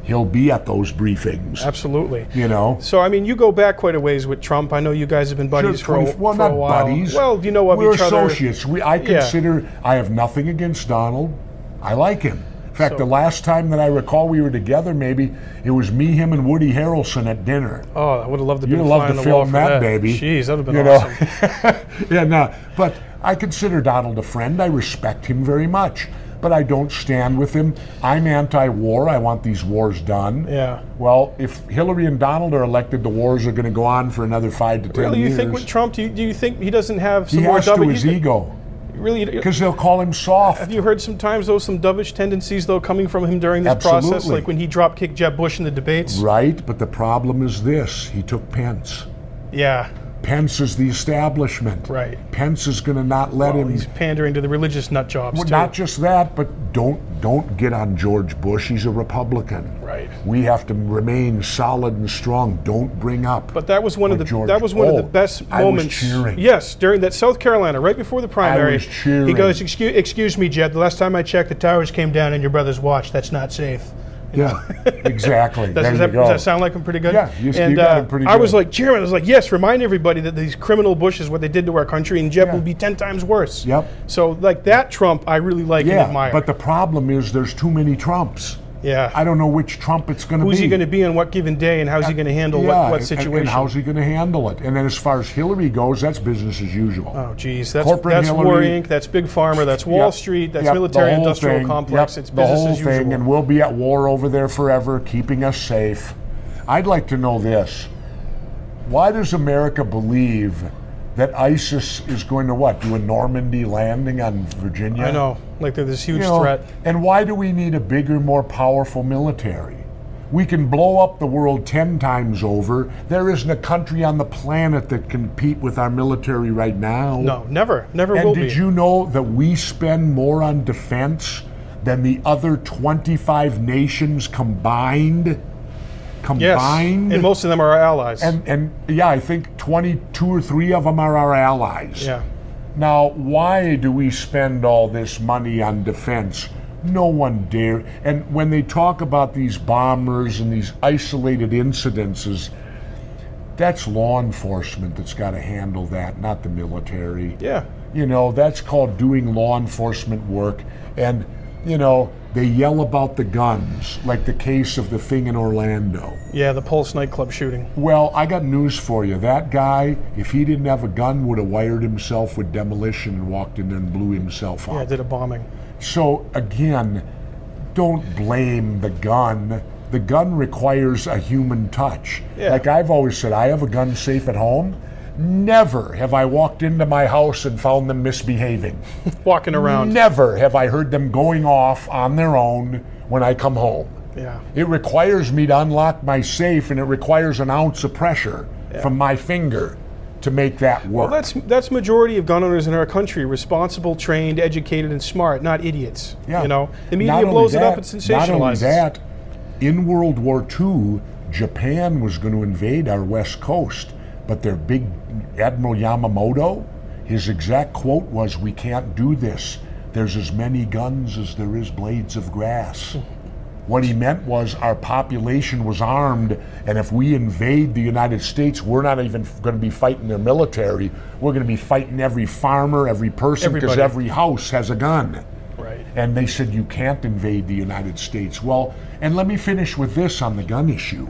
he'll be at those briefings. Absolutely. You know? So, I mean, you go back quite a ways with Trump. I know you guys have been buddies Sure, for 20 well, a not while. buddies. Well, you know of We're each other. associates. I consider, I have nothing against Donald. I like him. In fact, the last time that I recall we were together, maybe it was me, him, and Woody Harrelson at dinner. Oh, I would have loved to be You'd fly love on to the wall film for that, that. baby. Jeez, that would have been You awesome. know? Yeah, no. But I consider Donald a friend. I respect him very much. But I don't stand with him. I'm anti-war. I want these wars done. Yeah. Well, if Hillary and Donald are elected, the wars are going to go on for another 5 to 10 Really, years. you think with Trump, do you think he doesn't have some He more has to dovish? his ego. Really? Because they'll call him soft. Have you heard sometimes, though, some dovish tendencies, though, coming from him during this process? Absolutely. Like when he drop-kicked Jeb Bush in the debates? Right, but the problem is this. He took Pence. Yeah, Pence is the establishment. right. Pence is going to not let Well, him. he's pandering to the religious nut jobs, Well, too. not just that, but don't get on George Bush. He's a Republican. Right. We have to remain solid and strong. Don't bring up. But that was one of the George- that was one of the Oh, best I was moments. cheering. Yes, during that South Carolina, right before the primary. was cheering. He goes, "Excuse me, Jeb. The last time I checked, the towers came down in your brother's watch. That's not safe." Yeah, exactly. There Does you that, go. does that sound like him pretty good? Yeah, you and got him pretty I was good. like, Chairman, I was like, yes, remind everybody that these criminal Bushes, what they did to our country, and Jeb Yeah. will be 10 times worse. Yep. So, like that Trump, I really like and Yeah, admire. but the problem is there's too many Trumps. yeah. I don't know which Trump it's going to be. Who's he going to be on what given day, and how's he going to handle what and- situation? And how's he going to handle it? And then as far as Hillary goes, that's business as usual. Oh, geez, that's Corporate War Hillary- Inc., that's Big Pharma, that's Wall Yep, Street, that's yep, the military whole industrial thing, complex. yep, It's the business whole as usual. thing, and we'll be at war over there forever, keeping us safe. I'd like to know this. Why does America believe that ISIS is going to what? Do a Normandy landing on Virginia? I know, like they're this huge You know, threat. And why do we need a bigger, more powerful military? We can blow up the world 10 times over. There isn't a country on the planet that can compete with our military right now. No, never And will did be. you know that we spend more on defense than the other 25 nations combined? Yes, and most of them are our allies. And yeah, I think 22 or 3 of them are our allies. yeah. Now, why do we spend all this money on defense? No one dare. And when they talk about these bombers and these isolated incidences, that's law enforcement that's got to handle that, not the military. Yeah. You know, that's called doing law enforcement work. And, you know, they yell about the guns, like the case of the thing in Orlando. Yeah, the Pulse nightclub shooting. Well, I got news for you. That guy, if he didn't have a gun, would have wired himself with demolition and walked in there and blew himself up. Yeah, did a bombing. So, again, don't blame the gun. The gun requires a human touch. Yeah. Like I've always said, I have a gun safe at home. Never have I walked into my house and found them misbehaving. Walking around. Never have I heard them going off on their own when I come home. Yeah. It requires me to unlock my safe, and it requires an ounce of pressure from my finger to make that work. Well, that's majority of gun owners in our country, responsible, trained, educated, and smart, not idiots. Yeah. You know, the media Not only blows it up that- and sensationalizes. Not only that, in World War II, Japan was going to invade our west coast, but their big Admiral Yamamoto, his exact quote was, "We can't do this. There's as many guns as there is blades of grass." What he meant was our population was armed, and if we invade the United States, we're not even going to be fighting their military. We're going to be fighting every farmer, every person, because Everybody. every house has a gun. Right. And they said, you can't invade the United States. Well, and let me finish with this on the gun issue.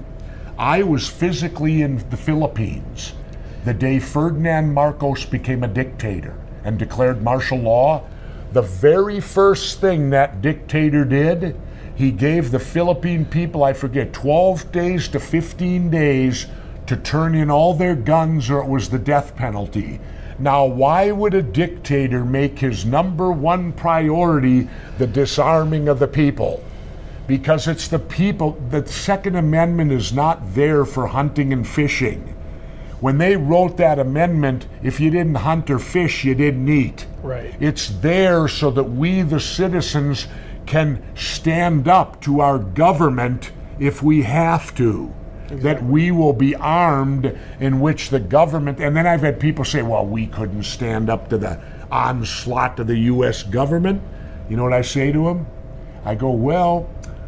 I was physically in the Philippines the day Ferdinand Marcos became a dictator and declared martial law. The very first thing that dictator did, he gave the Philippine people, I forget, 12 days to 15 days to turn in all their guns, or it was the death penalty. Now, why would a dictator make his number one priority the disarming of the people? Because it's the people. The Second Amendment is not there for hunting and fishing. When they wrote that amendment, if you didn't hunt or fish, you didn't eat. Right. It's there so that we, the citizens, can stand up to our government if we have to. That we will be armed, in which the government, and then I've had people say, well, we couldn't stand up to the onslaught of the U.S. government. You know what I say to them? I go, well,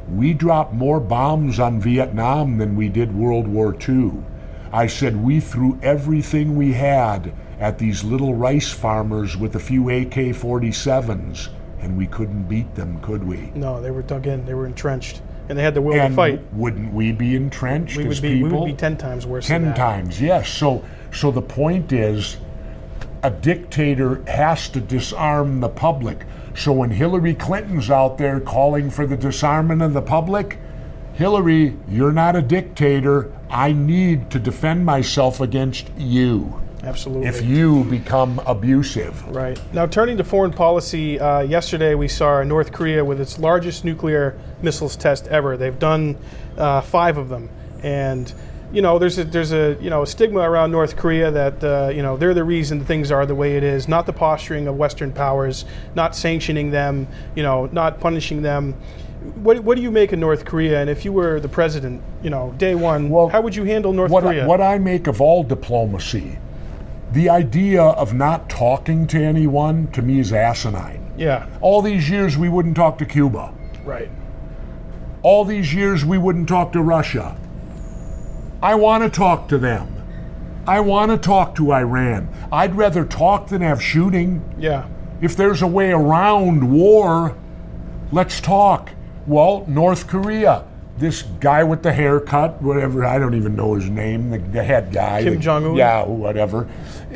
we dropped more bombs on Vietnam than we did World War II. I said, we threw everything we had at these little rice farmers with a few AK-47s, and we couldn't beat them, could we? No, they were dug in. They were entrenched. And they had the will to And fight. wouldn't we be entrenched We as would people? be 10 times worse 10 than that. times, yes. So the point is, a dictator has to disarm the public. So when Hillary Clinton's out there calling for the disarmament of the public, Hillary, you're not a dictator. I need to defend myself against you Absolutely. if you become abusive. Right. Now, turning to foreign policy, yesterday we saw North Korea with its largest nuclear missiles test ever. They've done 5 of them. And, you know, there's a stigma around North Korea that, they're the reason things are the way it is, not the posturing of Western powers, not sanctioning them, not punishing them. What do you make of North Korea? And if you were the president, day one, how would you handle North Korea? What I make of all diplomacy, the idea of not talking to anyone, to me, is asinine. Yeah. All these years we wouldn't talk to Cuba. Right. All these years we wouldn't talk to Russia. I want to talk to them. I want to talk to Iran. I'd rather talk than have shooting. Yeah. If there's a way around war, let's talk. Well, North Korea, this guy with the haircut, whatever, I don't even know his name, the head guy. Kim Jong-un? Yeah, whatever.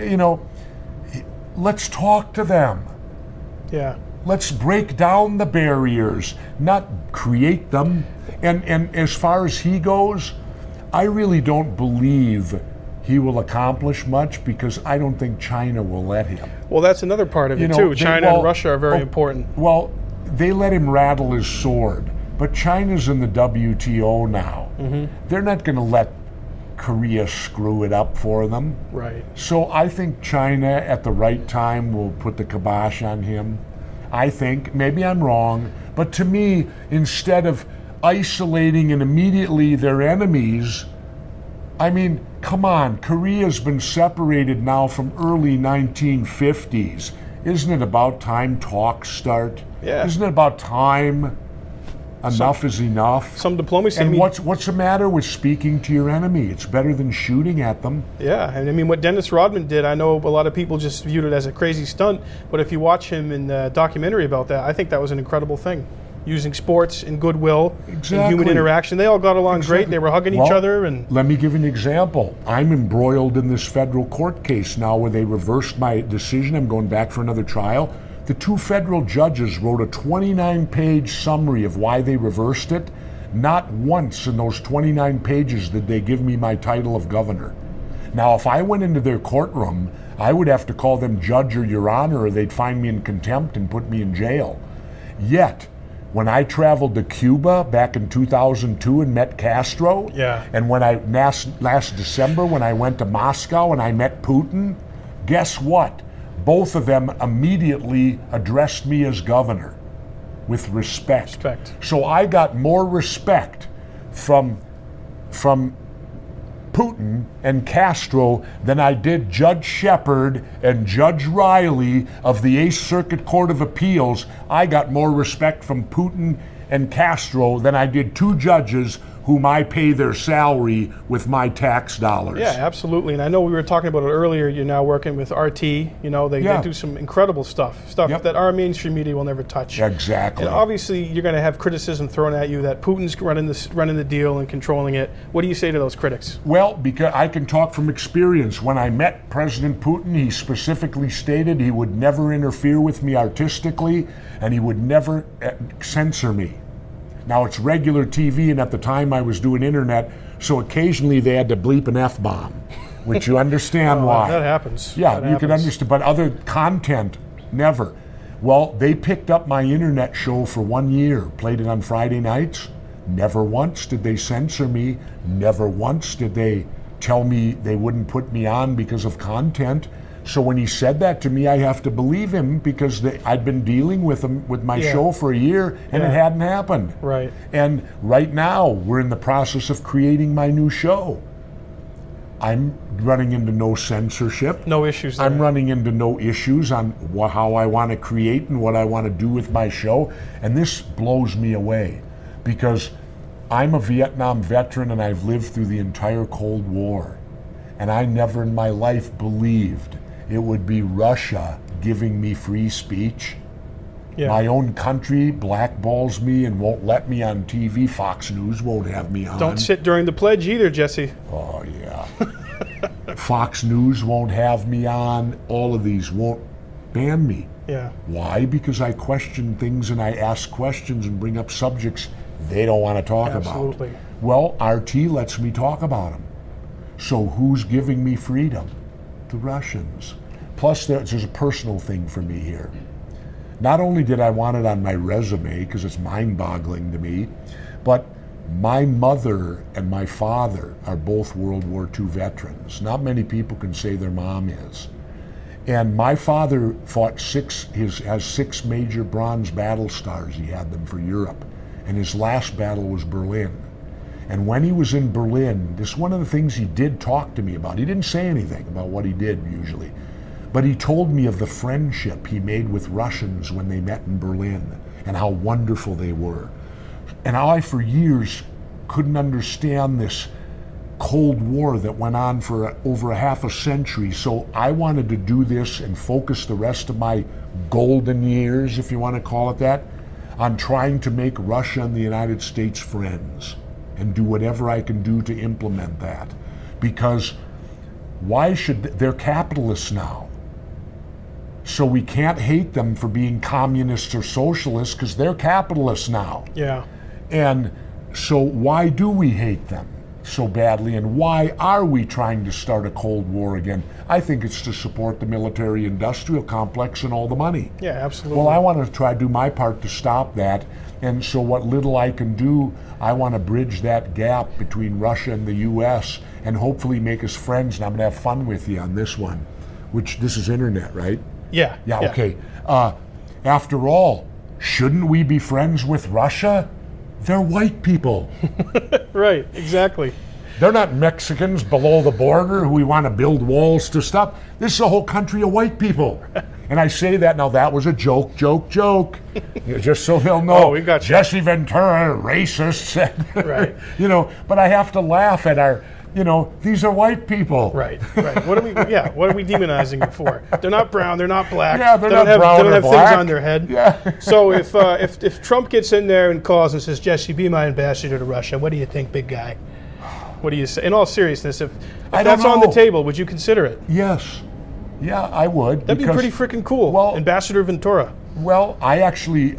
Let's talk to them. Yeah. Let's break down the barriers, not create them. And as far as he goes, I really don't believe he will accomplish much because I don't think China will let him. Well, that's another part of it, too. China and Russia are very important. Well, they let him rattle his sword, but China's in the WTO now. Mm-hmm. They're not going to let Korea screw it up for them. Right. So I think China at the right time will put the kibosh on him. I think, maybe I'm wrong, but to me, instead of isolating and immediately their enemies, I mean, come on, Korea's been separated now from early 1950s. Isn't it about time talks start? Yeah. Isn't it about time enough is enough? Some diplomacy. And what's the matter with speaking to your enemy? It's better than shooting at them. Yeah, and I mean, what Dennis Rodman did, I know a lot of people just viewed it as a crazy stunt, but if you watch him in the documentary about that, I think that was an incredible thing. Using sports and goodwill and human interaction. They all got along great. They were hugging each other. And let me give you an example. I'm embroiled in this federal court case now where they reversed my decision. I'm going back for another trial. The 2 federal judges wrote a 29-page summary of why they reversed it. Not once in those 29 pages did they give me my title of governor. Now, if I went into their courtroom, I would have to call them judge or your honor, or they'd find me in contempt and put me in jail. Yet, when I traveled to Cuba back in 2002 and met Castro, and when I last December when I went to Moscow and I met Putin, guess what? Both of them immediately addressed me as governor with respect. So I got more respect from Putin and Castro than I did Judge Shepard and Judge Riley of the 8th Circuit Court of Appeals. I got more respect from Putin and Castro than I did 2 judges whom I pay their salary with my tax dollars. Yeah, absolutely. And I know we were talking about it earlier. You're now working with RT. They do some incredible stuff that our mainstream media will never touch. Exactly. And obviously, you're going to have criticism thrown at you that Putin's running the deal and controlling it. What do you say to those critics? Well, because I can talk from experience. When I met President Putin, he specifically stated he would never interfere with me artistically, and he would never censor me. Now, it's regular TV, and at the time I was doing internet, so occasionally they had to bleep an F-bomb, which you understand why. That happens. Yeah, you can understand, but other content, never. Well, they picked up my internet show for 1 year, played it on Friday nights. Never once did they censor me. Never once did they tell me they wouldn't put me on because of content. So when he said that to me, I have to believe him because I'd been dealing with him with my show for a year and it hadn't happened. Right. And right now, we're in the process of creating my new show. I'm running into no censorship. No issues there. I'm running into no issues on how I want to create and what I want to do with my show. And this blows me away. because I'm a Vietnam veteran and I've lived through the entire Cold War. And I never in my life believed it would be Russia giving me free speech. Yeah. My own country blackballs me and won't let me on TV. Fox News won't have me on. Don't sit during the pledge either, Jesse. Oh, yeah. Fox News won't have me on. All of these won't ban me. Yeah. Why? Because I question things and I ask questions and bring up subjects they don't want to talk Absolutely. about. Well, RT lets me talk about them. So who's giving me freedom? The Russians. Plus, there's a personal thing for me here. Not only did I want it on my resume, because it's mind-boggling to me, but my mother and my father are both World War II veterans. Not many people can say their mom is. And my father fought has 6 major bronze battle stars. He had them for Europe. And his last battle was Berlin. And when he was in Berlin, this is one of the things he did talk to me about. He didn't say anything about what he did usually. But he told me of the friendship he made with Russians when they met in Berlin and how wonderful they were. And I, for years, couldn't understand this Cold War that went on for over half a century. So I wanted to do this and focus the rest of my golden years, if you want to call it that, on trying to make Russia and the United States friends and do whatever I can do to implement that. Because they're capitalists now. So we can't hate them for being communists or socialists because they're capitalists now. Yeah. And so why do we hate them so badly, and why are we trying to start a Cold War again? I think it's to support the military-industrial complex and all the money. Yeah, absolutely. Well, I want to try to do my part to stop that, and so what little I can do, I want to bridge that gap between Russia and the U.S. and hopefully make us friends, and I'm going to have fun with you on this one, which this is internet, right? Yeah. Yeah, okay. After all, shouldn't we be friends with Russia? They're white people. Right, exactly. They're not Mexicans below the border who we want to build walls to stop. This is a whole country of white people. And I say that, now that was a joke. Just so they'll know. Oh, we got you. Jesse Ventura, racist. Right. But I have to laugh at our, these are white people. Right. What are we demonizing them for? They're not brown, they're not black. Yeah, they're they not brown They don't or have black. things on their head. Yeah. So if Trump gets in there and calls and says, Jesse, be my ambassador to Russia, what do you think, big guy? What do you say? In all seriousness, if that's on the table, would you consider it? Yes. Yeah, I would. That'd be pretty freaking cool. Well, Ambassador Ventura. Well, I actually,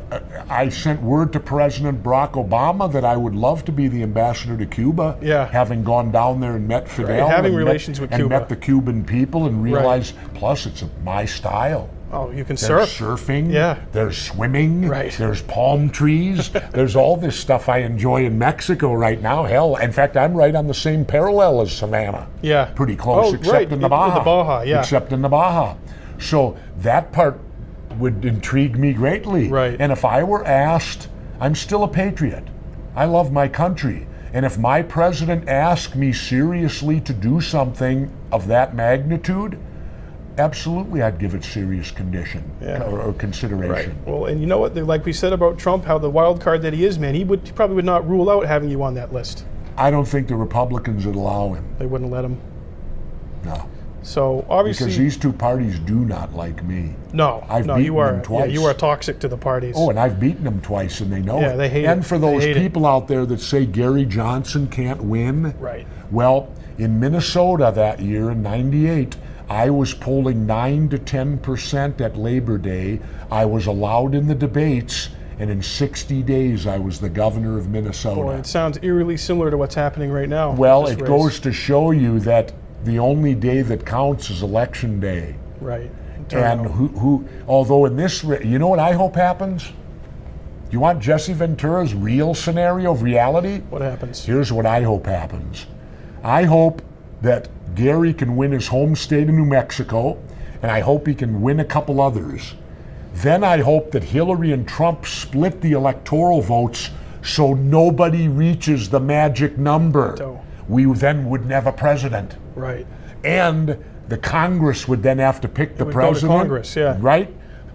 I sent word to President Barack Obama that I would love to be the ambassador to Cuba. Yeah. Having gone down there and met Fidel. Right, having relations with Cuba. And met the Cuban people and realized, plus it's my style. Oh, you can There's surf. surfing. Yeah. There's swimming. Right. There's palm trees. There's all this stuff I enjoy in Mexico right now. Hell, in fact, I'm right on the same parallel as Savannah. Yeah. Pretty close, except in the Baja. The Baja, yeah. Except in the Baja. So that part would intrigue me greatly. Right. And if I were asked, I'm still a patriot. I love my country. And if my president asked me seriously to do something of that magnitude, absolutely I'd give it serious condition or consideration. Right. Well, and you know what? Like we said about Trump, how the wild card that he is, man, he probably would not rule out having you on that list. I don't think the Republicans would allow him. They wouldn't let him. No. So obviously, because these two parties do not like me. No, I've beaten them twice. Yeah, you are toxic to the parties. Oh, and I've beaten them twice, and they know it. Yeah, they hate it. And for those people out there that say Gary Johnson can't win, right? Well, in Minnesota that year in '98, I was polling 9 to 10% at Labor Day. I was allowed in the debates, and in 60 days, I was the governor of Minnesota. Boy, it sounds eerily similar to what's happening right now. Well, it goes to show you that the only day that counts is election day. Right. And although in this, you know what I hope happens? You want Jesse Ventura's real scenario of reality? What happens? Here's what I hope happens. I hope that Gary can win his home state of New Mexico, and I hope he can win a couple others. Then I hope that Hillary and Trump split the electoral votes so nobody reaches the magic number. We then wouldn't have a president. Right. And the Congress would then have to pick the president. Go to Congress, yeah. Right?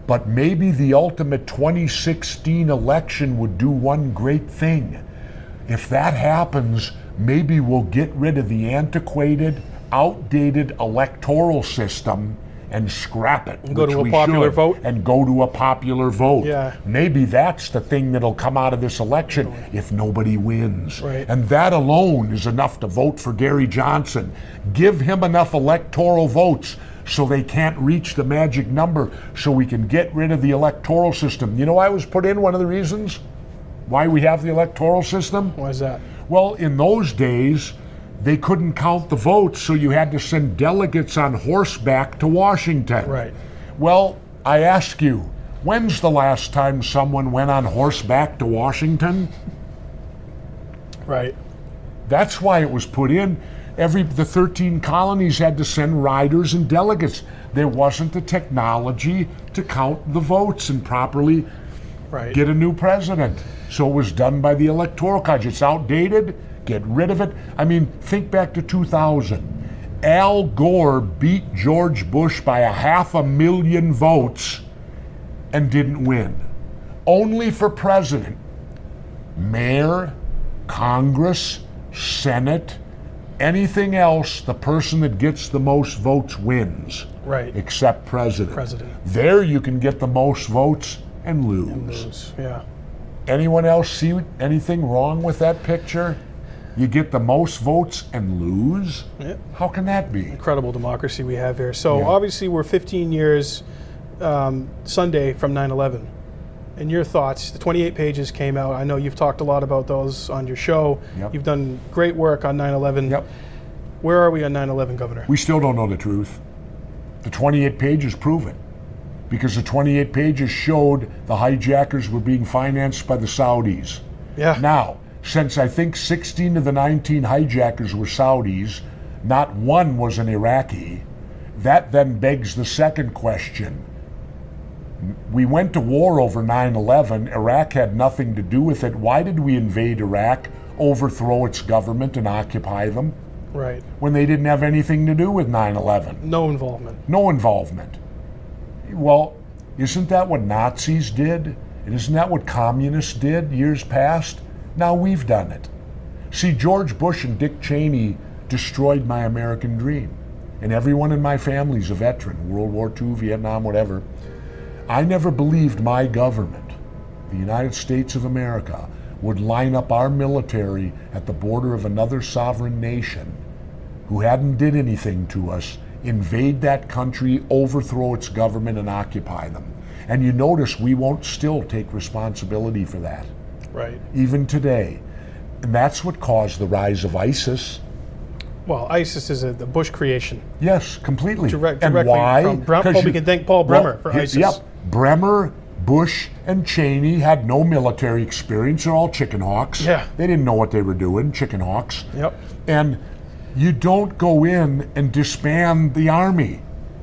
But maybe the ultimate 2016 election would do one great thing. If that happens, maybe we'll get rid of the antiquated, outdated electoral system and scrap it. And go to a we popular should, vote? And go to a popular vote. Yeah. Maybe that's the thing that'll come out of this election if nobody wins. Right. And that alone is enough to vote for Gary Johnson. Give him enough electoral votes so they can't reach the magic number, so we can get rid of the electoral system. You know, I was put in one of the reasons why we have the electoral system. Why is that? Well, in those days, they couldn't count the votes, so you had to send delegates on horseback to Washington. Right. Well, I ask you, when's the last time someone went on horseback to Washington? Right. That's why it was put in. The 13 colonies had to send riders and delegates. There wasn't the technology to count the votes and properly Right. get a new president. So it was done by the Electoral College. It's outdated. Get rid of it. I mean, think back to 2000. Al Gore beat George Bush by 500,000 votes and didn't win. Only for president. Mayor, Congress, Senate, anything else, the person that gets the most votes wins. Right. Except president. President. There you can get the most votes and lose. Yeah. Anyone else see anything wrong with that picture? You get the most votes and lose? Yeah. How can that be? Incredible democracy we have here. So Yeah. obviously we're 15 years Sunday from 9/11. And your thoughts, the 28 pages came out. I know you've talked a lot about those on your show. Yep. You've done great work on 9/11. Yep. Where are we on 9/11, Governor? We still don't know the truth. The 28 pages prove it. Because the 28 pages showed the hijackers were being financed by the Saudis. Yeah. Now, since I think 16 of the 19 hijackers were Saudis, not one was an Iraqi, that then begs the second question. We went to war over 9/11. Iraq had nothing to do with it. Why did we invade Iraq, overthrow its government, and occupy them Right. when they didn't have anything to do with 9/11? No involvement. No involvement. Well, isn't that what Nazis did? And isn't that what communists did years past? Now we've done it. See, George Bush and Dick Cheney destroyed my American dream. And everyone in my family's a veteran, World War II, Vietnam, whatever. I never believed my government, the United States of America, would line up our military at the border of another sovereign nation who hadn't did anything to us, invade that country, overthrow its government, and occupy them. And you notice we won't still take responsibility for that, Right. even today. And that's what caused the rise of ISIS. Well, ISIS is the Bush creation. Yes, completely. Directly and why? from 'Cause we can thank Paul Bremer for ISIS. Yep. Bremer, Bush, and Cheney had no military experience. They're all chicken hawks. Yeah. They didn't know what they were doing, chicken hawks. Yep. And you don't go in and disband the army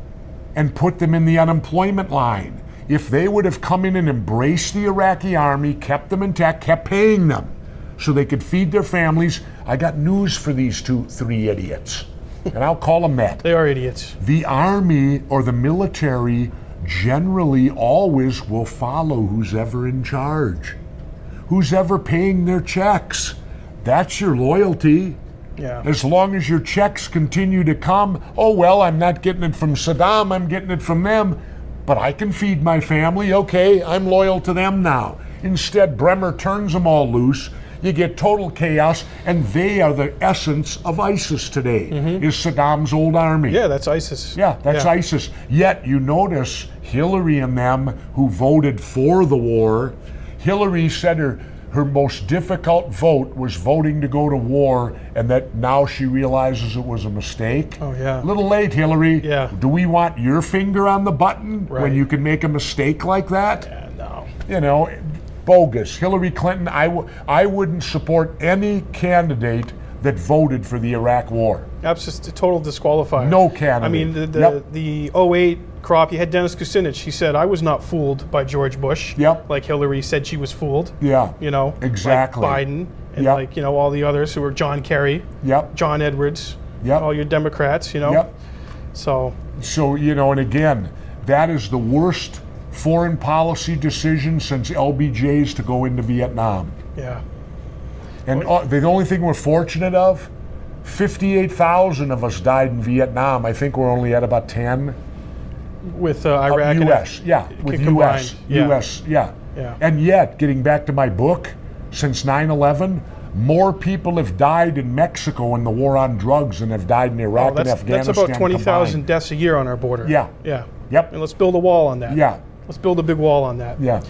and put them in the unemployment line. If they would have come in and embraced the Iraqi army, kept them intact, kept paying them so they could feed their families, I got news for these 3 idiots. And I'll call them that. They are idiots. The army or the military generally always will follow who's ever in charge, who's ever paying their checks. That's your loyalty. Yeah. As long as your checks continue to come, oh, well, I'm not getting it from Saddam, I'm getting it from them, but I can feed my family. Okay, I'm loyal to them now. Instead, Bremer turns them all loose. You get total chaos, and they are the essence of ISIS today, is Saddam's old army. Yeah, that's ISIS. Yeah, that's ISIS. Yet you notice Hillary and them who voted for the war, Hillary said her most difficult vote was voting to go to war, and that now she realizes it was a mistake. Oh, yeah. A little late, Hillary. Yeah. Do we want your finger on the button Right. when you can make a mistake like that? Yeah, no. You know, bogus. Hillary Clinton, I wouldn't support any candidate that voted for the Iraq war. That's just a total disqualifier. No candidate. I mean, Yep. the 08 crop, you had Dennis Kucinich. He said, I was not fooled by George Bush. Yep. Like Hillary said she was fooled. Yeah. You know? Exactly. Like Biden and Yep. like, you know, all the others who were John Kerry, Yep. John Edwards, Yep. all your Democrats, you know? Yep. So, So, you know, and again, that is the worst foreign policy decision since LBJ's to go into Vietnam. Yeah. And the only thing we're fortunate of, 58,000 of us died in Vietnam. I think we're only at about 10. With Iraq U.S., and with combined. U.S., Yeah. And yet, getting back to my book, since 9/11, more people have died in Mexico in the war on drugs than have died in Iraq and Afghanistan. That's about 20,000 combined. deaths a year on our border. Yeah. Yeah. Yep. And let's build a wall on that. Yeah. Let's build a big wall on that. Yeah.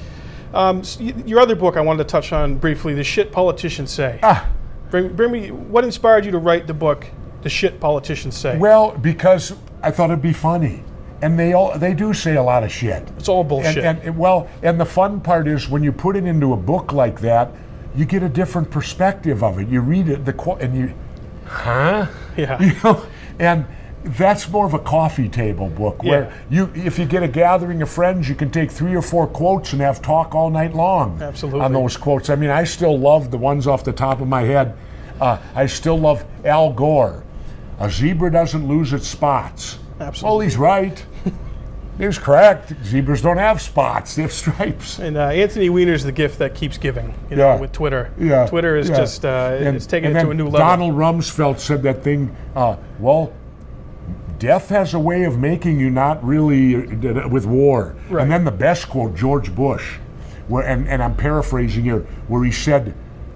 Your other book I wanted to touch on briefly, The Shit Politicians Say. Bring me, what inspired you to write the book, The Shit Politicians Say? Well, because I thought it'd be funny. And they do say a lot of shit. It's all bullshit. And the fun part is when you put it into a book like that, you get a different perspective of it. You read it, and you, huh? Yeah. You know, and that's more of a coffee table book where if you get a gathering of friends, you can take 3 or 4 quotes and have talk all night long. Absolutely. On those quotes. I mean, I still love the ones off the top of my head. I still love Al Gore. A zebra doesn't lose its spots. Absolutely. Well, he's right. He's correct. Zebras don't have spots; they have stripes. And Anthony Weiner's the gift that keeps giving. You know, with Twitter. Yeah. Twitter is just it's taking it to a new level. Donald Rumsfeld said that thing. Well, death has a way of making you not really with war. Right. And then the best quote, George Bush, and I'm paraphrasing here, where he said,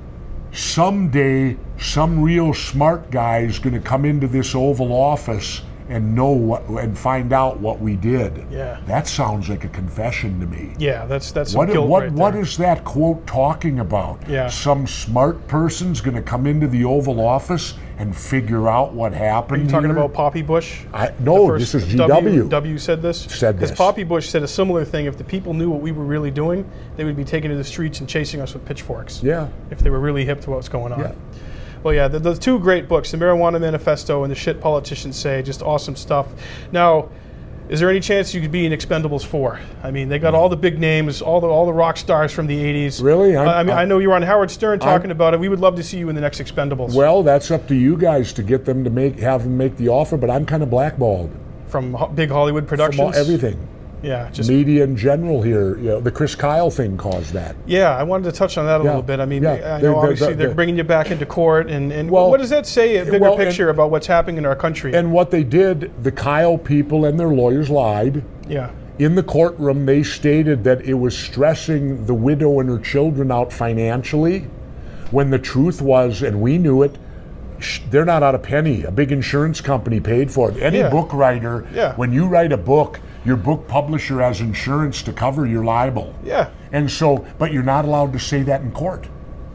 "Someday, some real smart guy is going to come into this Oval Office and and find out what we did." Yeah. That sounds like a confession to me. Yeah, that's some guilt right what there. is that quote talking about? Yeah. Some smart person's going to come into the Oval Office and figure out what happened. Are you talking here? about Poppy Bush? No, this is GW. W said this? Said this. Because Poppy Bush said a similar thing. If the people knew what we were really doing, they would be taking to the streets and chasing us with pitchforks. Yeah. If they were really hip to what's going on. Yeah. Well, yeah, the 2 great books, The Marijuana Manifesto and The Shit Politicians Say, just awesome stuff. Now, is there any chance you could be in Expendables 4? I mean, they got all the big names, all the rock stars from the 80s. Really? I know you were on Howard Stern talking about it. We would love to see you in the next Expendables. Well, that's up to you guys to get them to have them make the offer, but I'm kind of blackballed. From big Hollywood productions? From everything. Yeah, just media in general here. You know, the Chris Kyle thing caused that. Yeah, I wanted to touch on that a little bit. I mean, I know obviously they're bringing you back into court, and what does that say, a bigger picture about what's happening in our country? And what they did, the Kyle people and their lawyers lied. Yeah. In the courtroom, they stated that it was stressing the widow and her children out financially, when the truth was, and we knew it, they're not out a penny. A big insurance company paid for it. Any book writer, when you write a book, your book publisher has insurance to cover your libel. Yeah. And so, but you're not allowed to say that in court.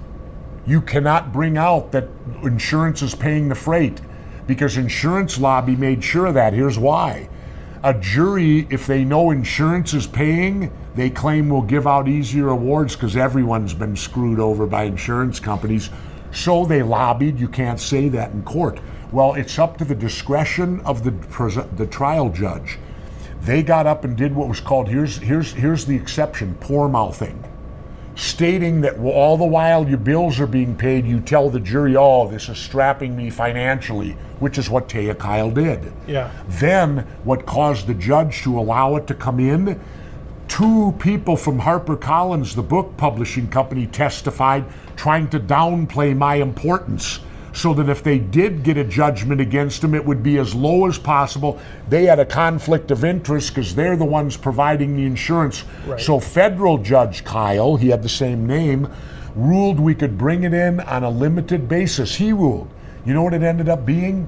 You cannot bring out that insurance is paying the freight, because insurance lobby made sure of that. Here's why. A jury, if they know insurance is paying, they claim will give out easier awards because everyone's been screwed over by insurance companies. So they lobbied, you can't say that in court. Well, it's up to the discretion of the trial judge. They got up and did what was called, here's the exception, poor mouthing. Stating that all the while your bills are being paid, you tell the jury, oh, this is strapping me financially, which is what Taya Kyle did. Yeah. Then what caused the judge to allow it to come in, 2 people from HarperCollins, the book publishing company, testified, trying to downplay my importance, so that if they did get a judgment against them, it would be as low as possible. They had a conflict of interest because they're the ones providing the insurance. Right. So federal Judge Kyle, he had the same name, ruled we could bring it in on a limited basis. He ruled. You know what it ended up being?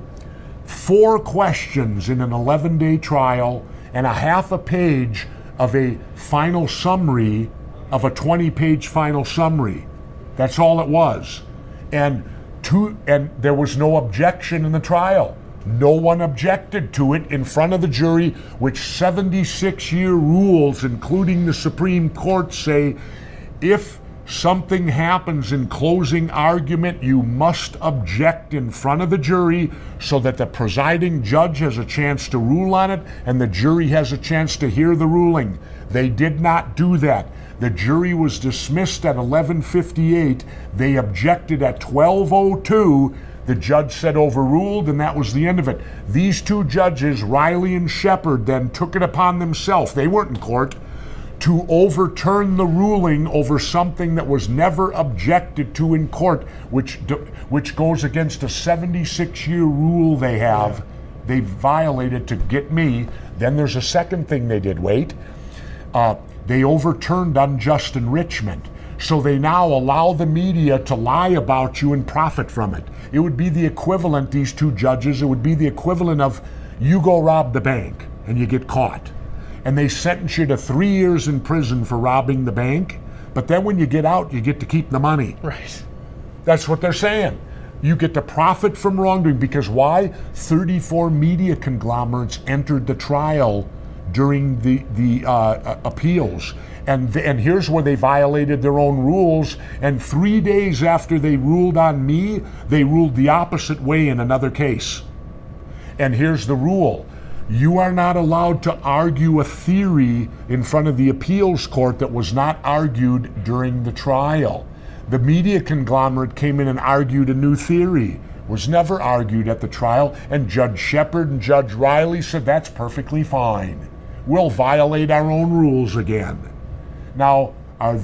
4 questions in an 11-day trial and a half a page of a final summary of a 20-page final summary. That's all it was. And there was no objection in the trial. No one objected to it in front of the jury, which 76-year rules, including the Supreme Court, say if something happens in closing argument, you must object in front of the jury so that the presiding judge has a chance to rule on it and the jury has a chance to hear the ruling. They did not do that. The jury was dismissed at 11:58. They objected at 12:02. The judge said overruled, and that was the end of it. These 2 judges, Riley and Shepard, then took it upon themselves. They weren't in court to overturn the ruling over something that was never objected to in court, which goes against a 76-year rule they have. Yeah. They violated to get me. Then there's a second thing they did. Wait. They overturned unjust enrichment. So they now allow the media to lie about you and profit from it. It would be the equivalent, these two judges, it would be the equivalent of you go rob the bank and you get caught. And they sentence you to 3 years in prison for robbing the bank, but then when you get out, you get to keep the money. Right. That's what they're saying. You get to profit from wrongdoing, because why? 34 media conglomerates entered the trial during the appeals. And here's where they violated their own rules. And 3 days after they ruled on me, they ruled the opposite way in another case. And here's the rule. You are not allowed to argue a theory in front of the appeals court that was not argued during the trial. The media conglomerate came in and argued a new theory. Was never argued at the trial, and Judge Shepard and Judge Riley said that's perfectly fine. We'll violate our own rules again. Now,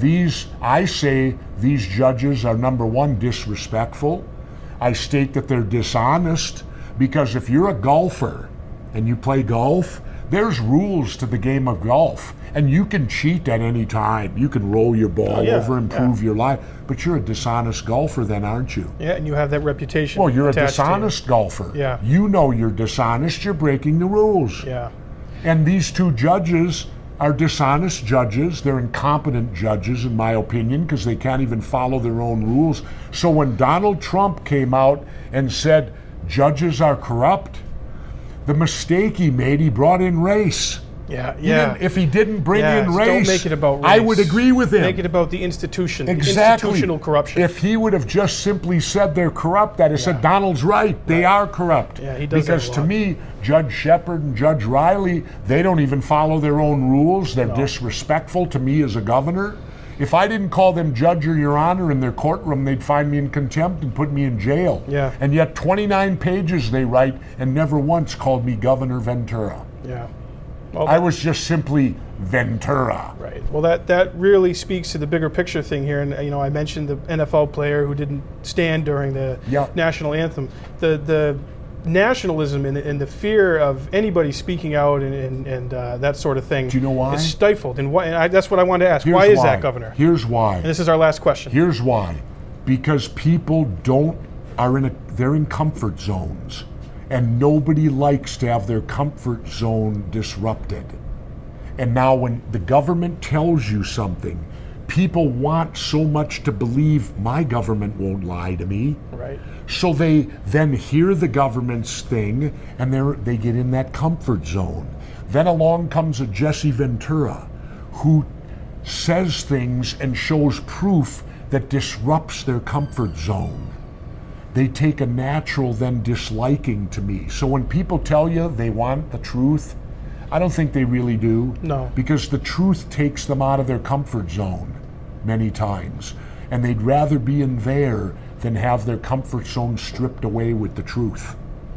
I say these judges are, number one, disrespectful. I state that they're dishonest, because if you're a golfer and you play golf, there's rules to the game of golf. And you can cheat at any time. You can roll your ball over, improve your life. But you're a dishonest golfer then, aren't you? Yeah, and you have that reputation. Well, you're a dishonest golfer. Yeah. You know you're dishonest. You're breaking the rules. Yeah. And these two judges are dishonest judges. They're incompetent judges, in my opinion, because they can't even follow their own rules. So when Donald Trump came out and said judges are corrupt, the mistake he made, he brought in race. Yeah. If he didn't bring in race, don't make it about race. I would agree with him. Make it about the institution, exactly. The institutional corruption. If he would have just simply said they're corrupt, I'd have said Donald's right. They are corrupt. Yeah, he does. Because to me, Judge Shepard and Judge Riley, they don't even follow their own rules. They're disrespectful to me as a governor. If I didn't call them Judge or Your Honor in their courtroom, they'd find me in contempt and put me in jail. Yeah. And yet 29 pages they write and never once called me Governor Ventura. Yeah. Well, I was just simply Ventura. Right. Well, that really speaks to the bigger picture thing here. And I mentioned the NFL player who didn't stand during the national anthem. The nationalism and the fear of anybody speaking out and that sort of thing. Do you know why? Is stifled. And that's what I wanted to ask. Here's why is that, Governor? Here's why. And this is our last question. Here's why. Because people they're in comfort zones. And nobody likes to have their comfort zone disrupted. And now when the government tells you something, people want so much to believe my government won't lie to me. Right. So they then hear the government's thing and they get in that comfort zone. Then along comes a Jesse Ventura who says things and shows proof that disrupts their comfort zone. They take a natural then disliking to me. So when people tell you they want the truth, I don't think they really do. No. Because the truth takes them out of their comfort zone many times. And they'd rather be in there than have their comfort zone stripped away with the truth.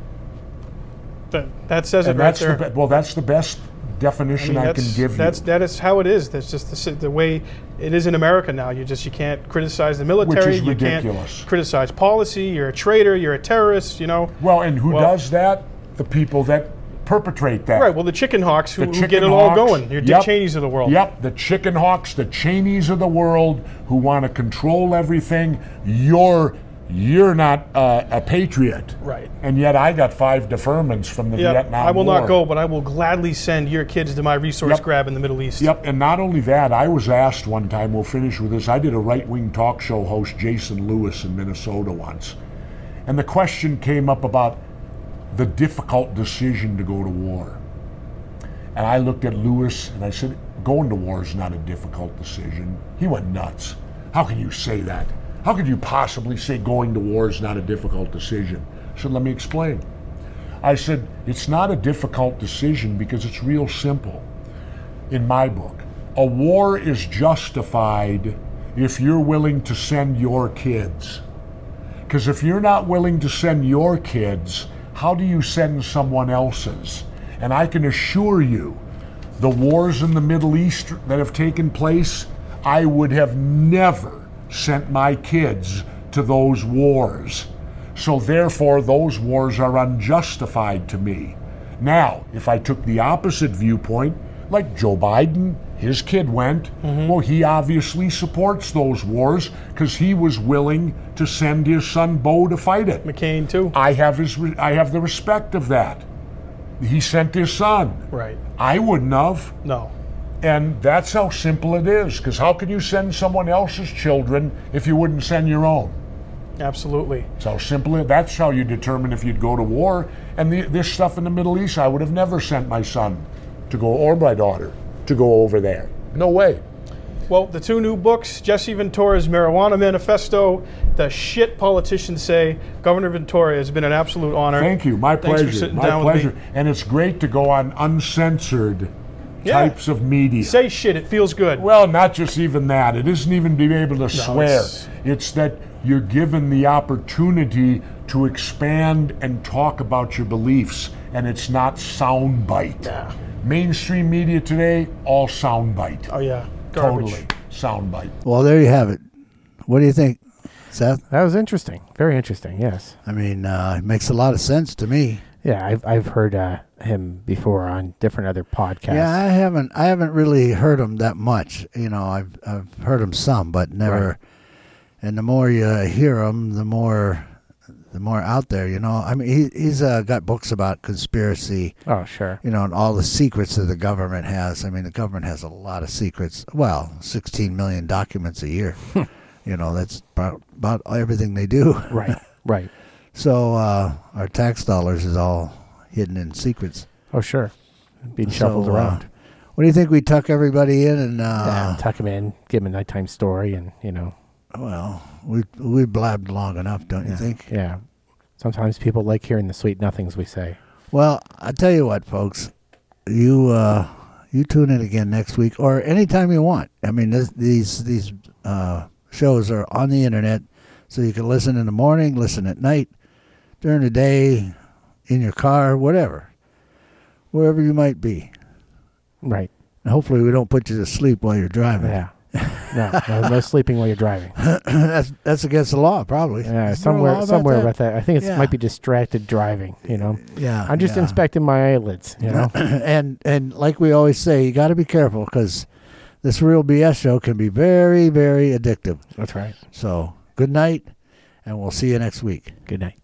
That says it right there. That's the best definition I can give you. That is how it is. That's just the way it is in America now. You can't criticize the military. Which is ridiculous. You can't criticize policy. You're a traitor. You're a terrorist. Well, and who does that? The people that perpetrate that. Right. Well, the chicken hawks who get it all going. Your Dick Cheneys of the world. Yep. The chicken hawks, the Cheneys of the world, who want to control everything. You're not a patriot. Right. And yet I got 5 deferments from the Vietnam War. I will not go, but I will gladly send your kids to my resource grab in the Middle East. Yep. And not only that, I was asked one time, we'll finish with this, I did a right-wing talk show host, Jason Lewis, in Minnesota once. And the question came up about the difficult decision to go to war. And I looked at Lewis and I said, going to war is not a difficult decision. He went nuts. How can you say that? How could you possibly say going to war is not a difficult decision? I said, let me explain. I said, it's not a difficult decision because it's real simple. In my book, a war is justified if you're willing to send your kids. Because if you're not willing to send your kids, how do you send someone else's? And I can assure you, the wars in the Middle East that have taken place, I would have never sent my kids to those wars. So therefore, those wars are unjustified to me. Now, if I took the opposite viewpoint, like Joe Biden, his kid went, well, he obviously supports those wars because he was willing to send his son Bo to fight it. McCain too. I have the respect of that. He sent his son. Right. I wouldn't have. No. And that's how simple it is. Because how can you send someone else's children if you wouldn't send your own? Absolutely. That's how simple it. That's how you determine if you'd go to war. And this stuff in the Middle East, I would have never sent my son to go, or my daughter, to go over there. No way. Well, the two new books, Jesse Ventura's Marijuana Manifesto, The Shit Politicians Say. Governor Ventura, has been an absolute honor. Thank you. My Thanks pleasure. for sitting My down pleasure. with me. And it's great to go on uncensored types of media. Say shit, it feels good. Well, not just even that. It isn't even being able to swear. It's that you're given the opportunity to expand and talk about your beliefs, and it's not soundbite. Yeah. Mainstream media today, all soundbite. Oh, yeah. Garbage. Totally soundbite. Well, there you have it. What do you think, Seth? That was interesting. Very interesting. Yes. I mean, it makes a lot of sense to me. Yeah, I've heard him before on different other podcasts. Yeah, I haven't really heard him that much. You know, I've heard him some, but never. Right. And the more you hear him, the more out there. You know, I mean, he's got books about conspiracy. Oh, sure. You know, and all the secrets that the government has. I mean, the government has a lot of secrets. Well, 16 million documents a year. You know, that's about everything they do. Right. Right. So our tax dollars is all hidden in secrets. Oh, sure. Being shuffled around. What do you think we tuck everybody in and Tuck him in, give him a nighttime story, and well, we blabbed long enough, don't you think? Yeah. Sometimes people like hearing the sweet nothings we say. Well, I tell you what, folks, you tune in again next week or anytime you want. I mean, these shows are on the internet, so you can listen in the morning, listen at night, during the day, in your car, whatever, wherever you might be. Right. And hopefully, we don't put you to sleep while you're driving. Yeah. No sleeping while you're driving. that's against the law, probably. Yeah, Is there a law somewhere about with that. I think it might be distracted driving. Yeah. I'm just inspecting my eyelids. And like we always say, you got to be careful because this Real BS show can be very, very addictive. That's right. So good night, and we'll see you next week. Good night.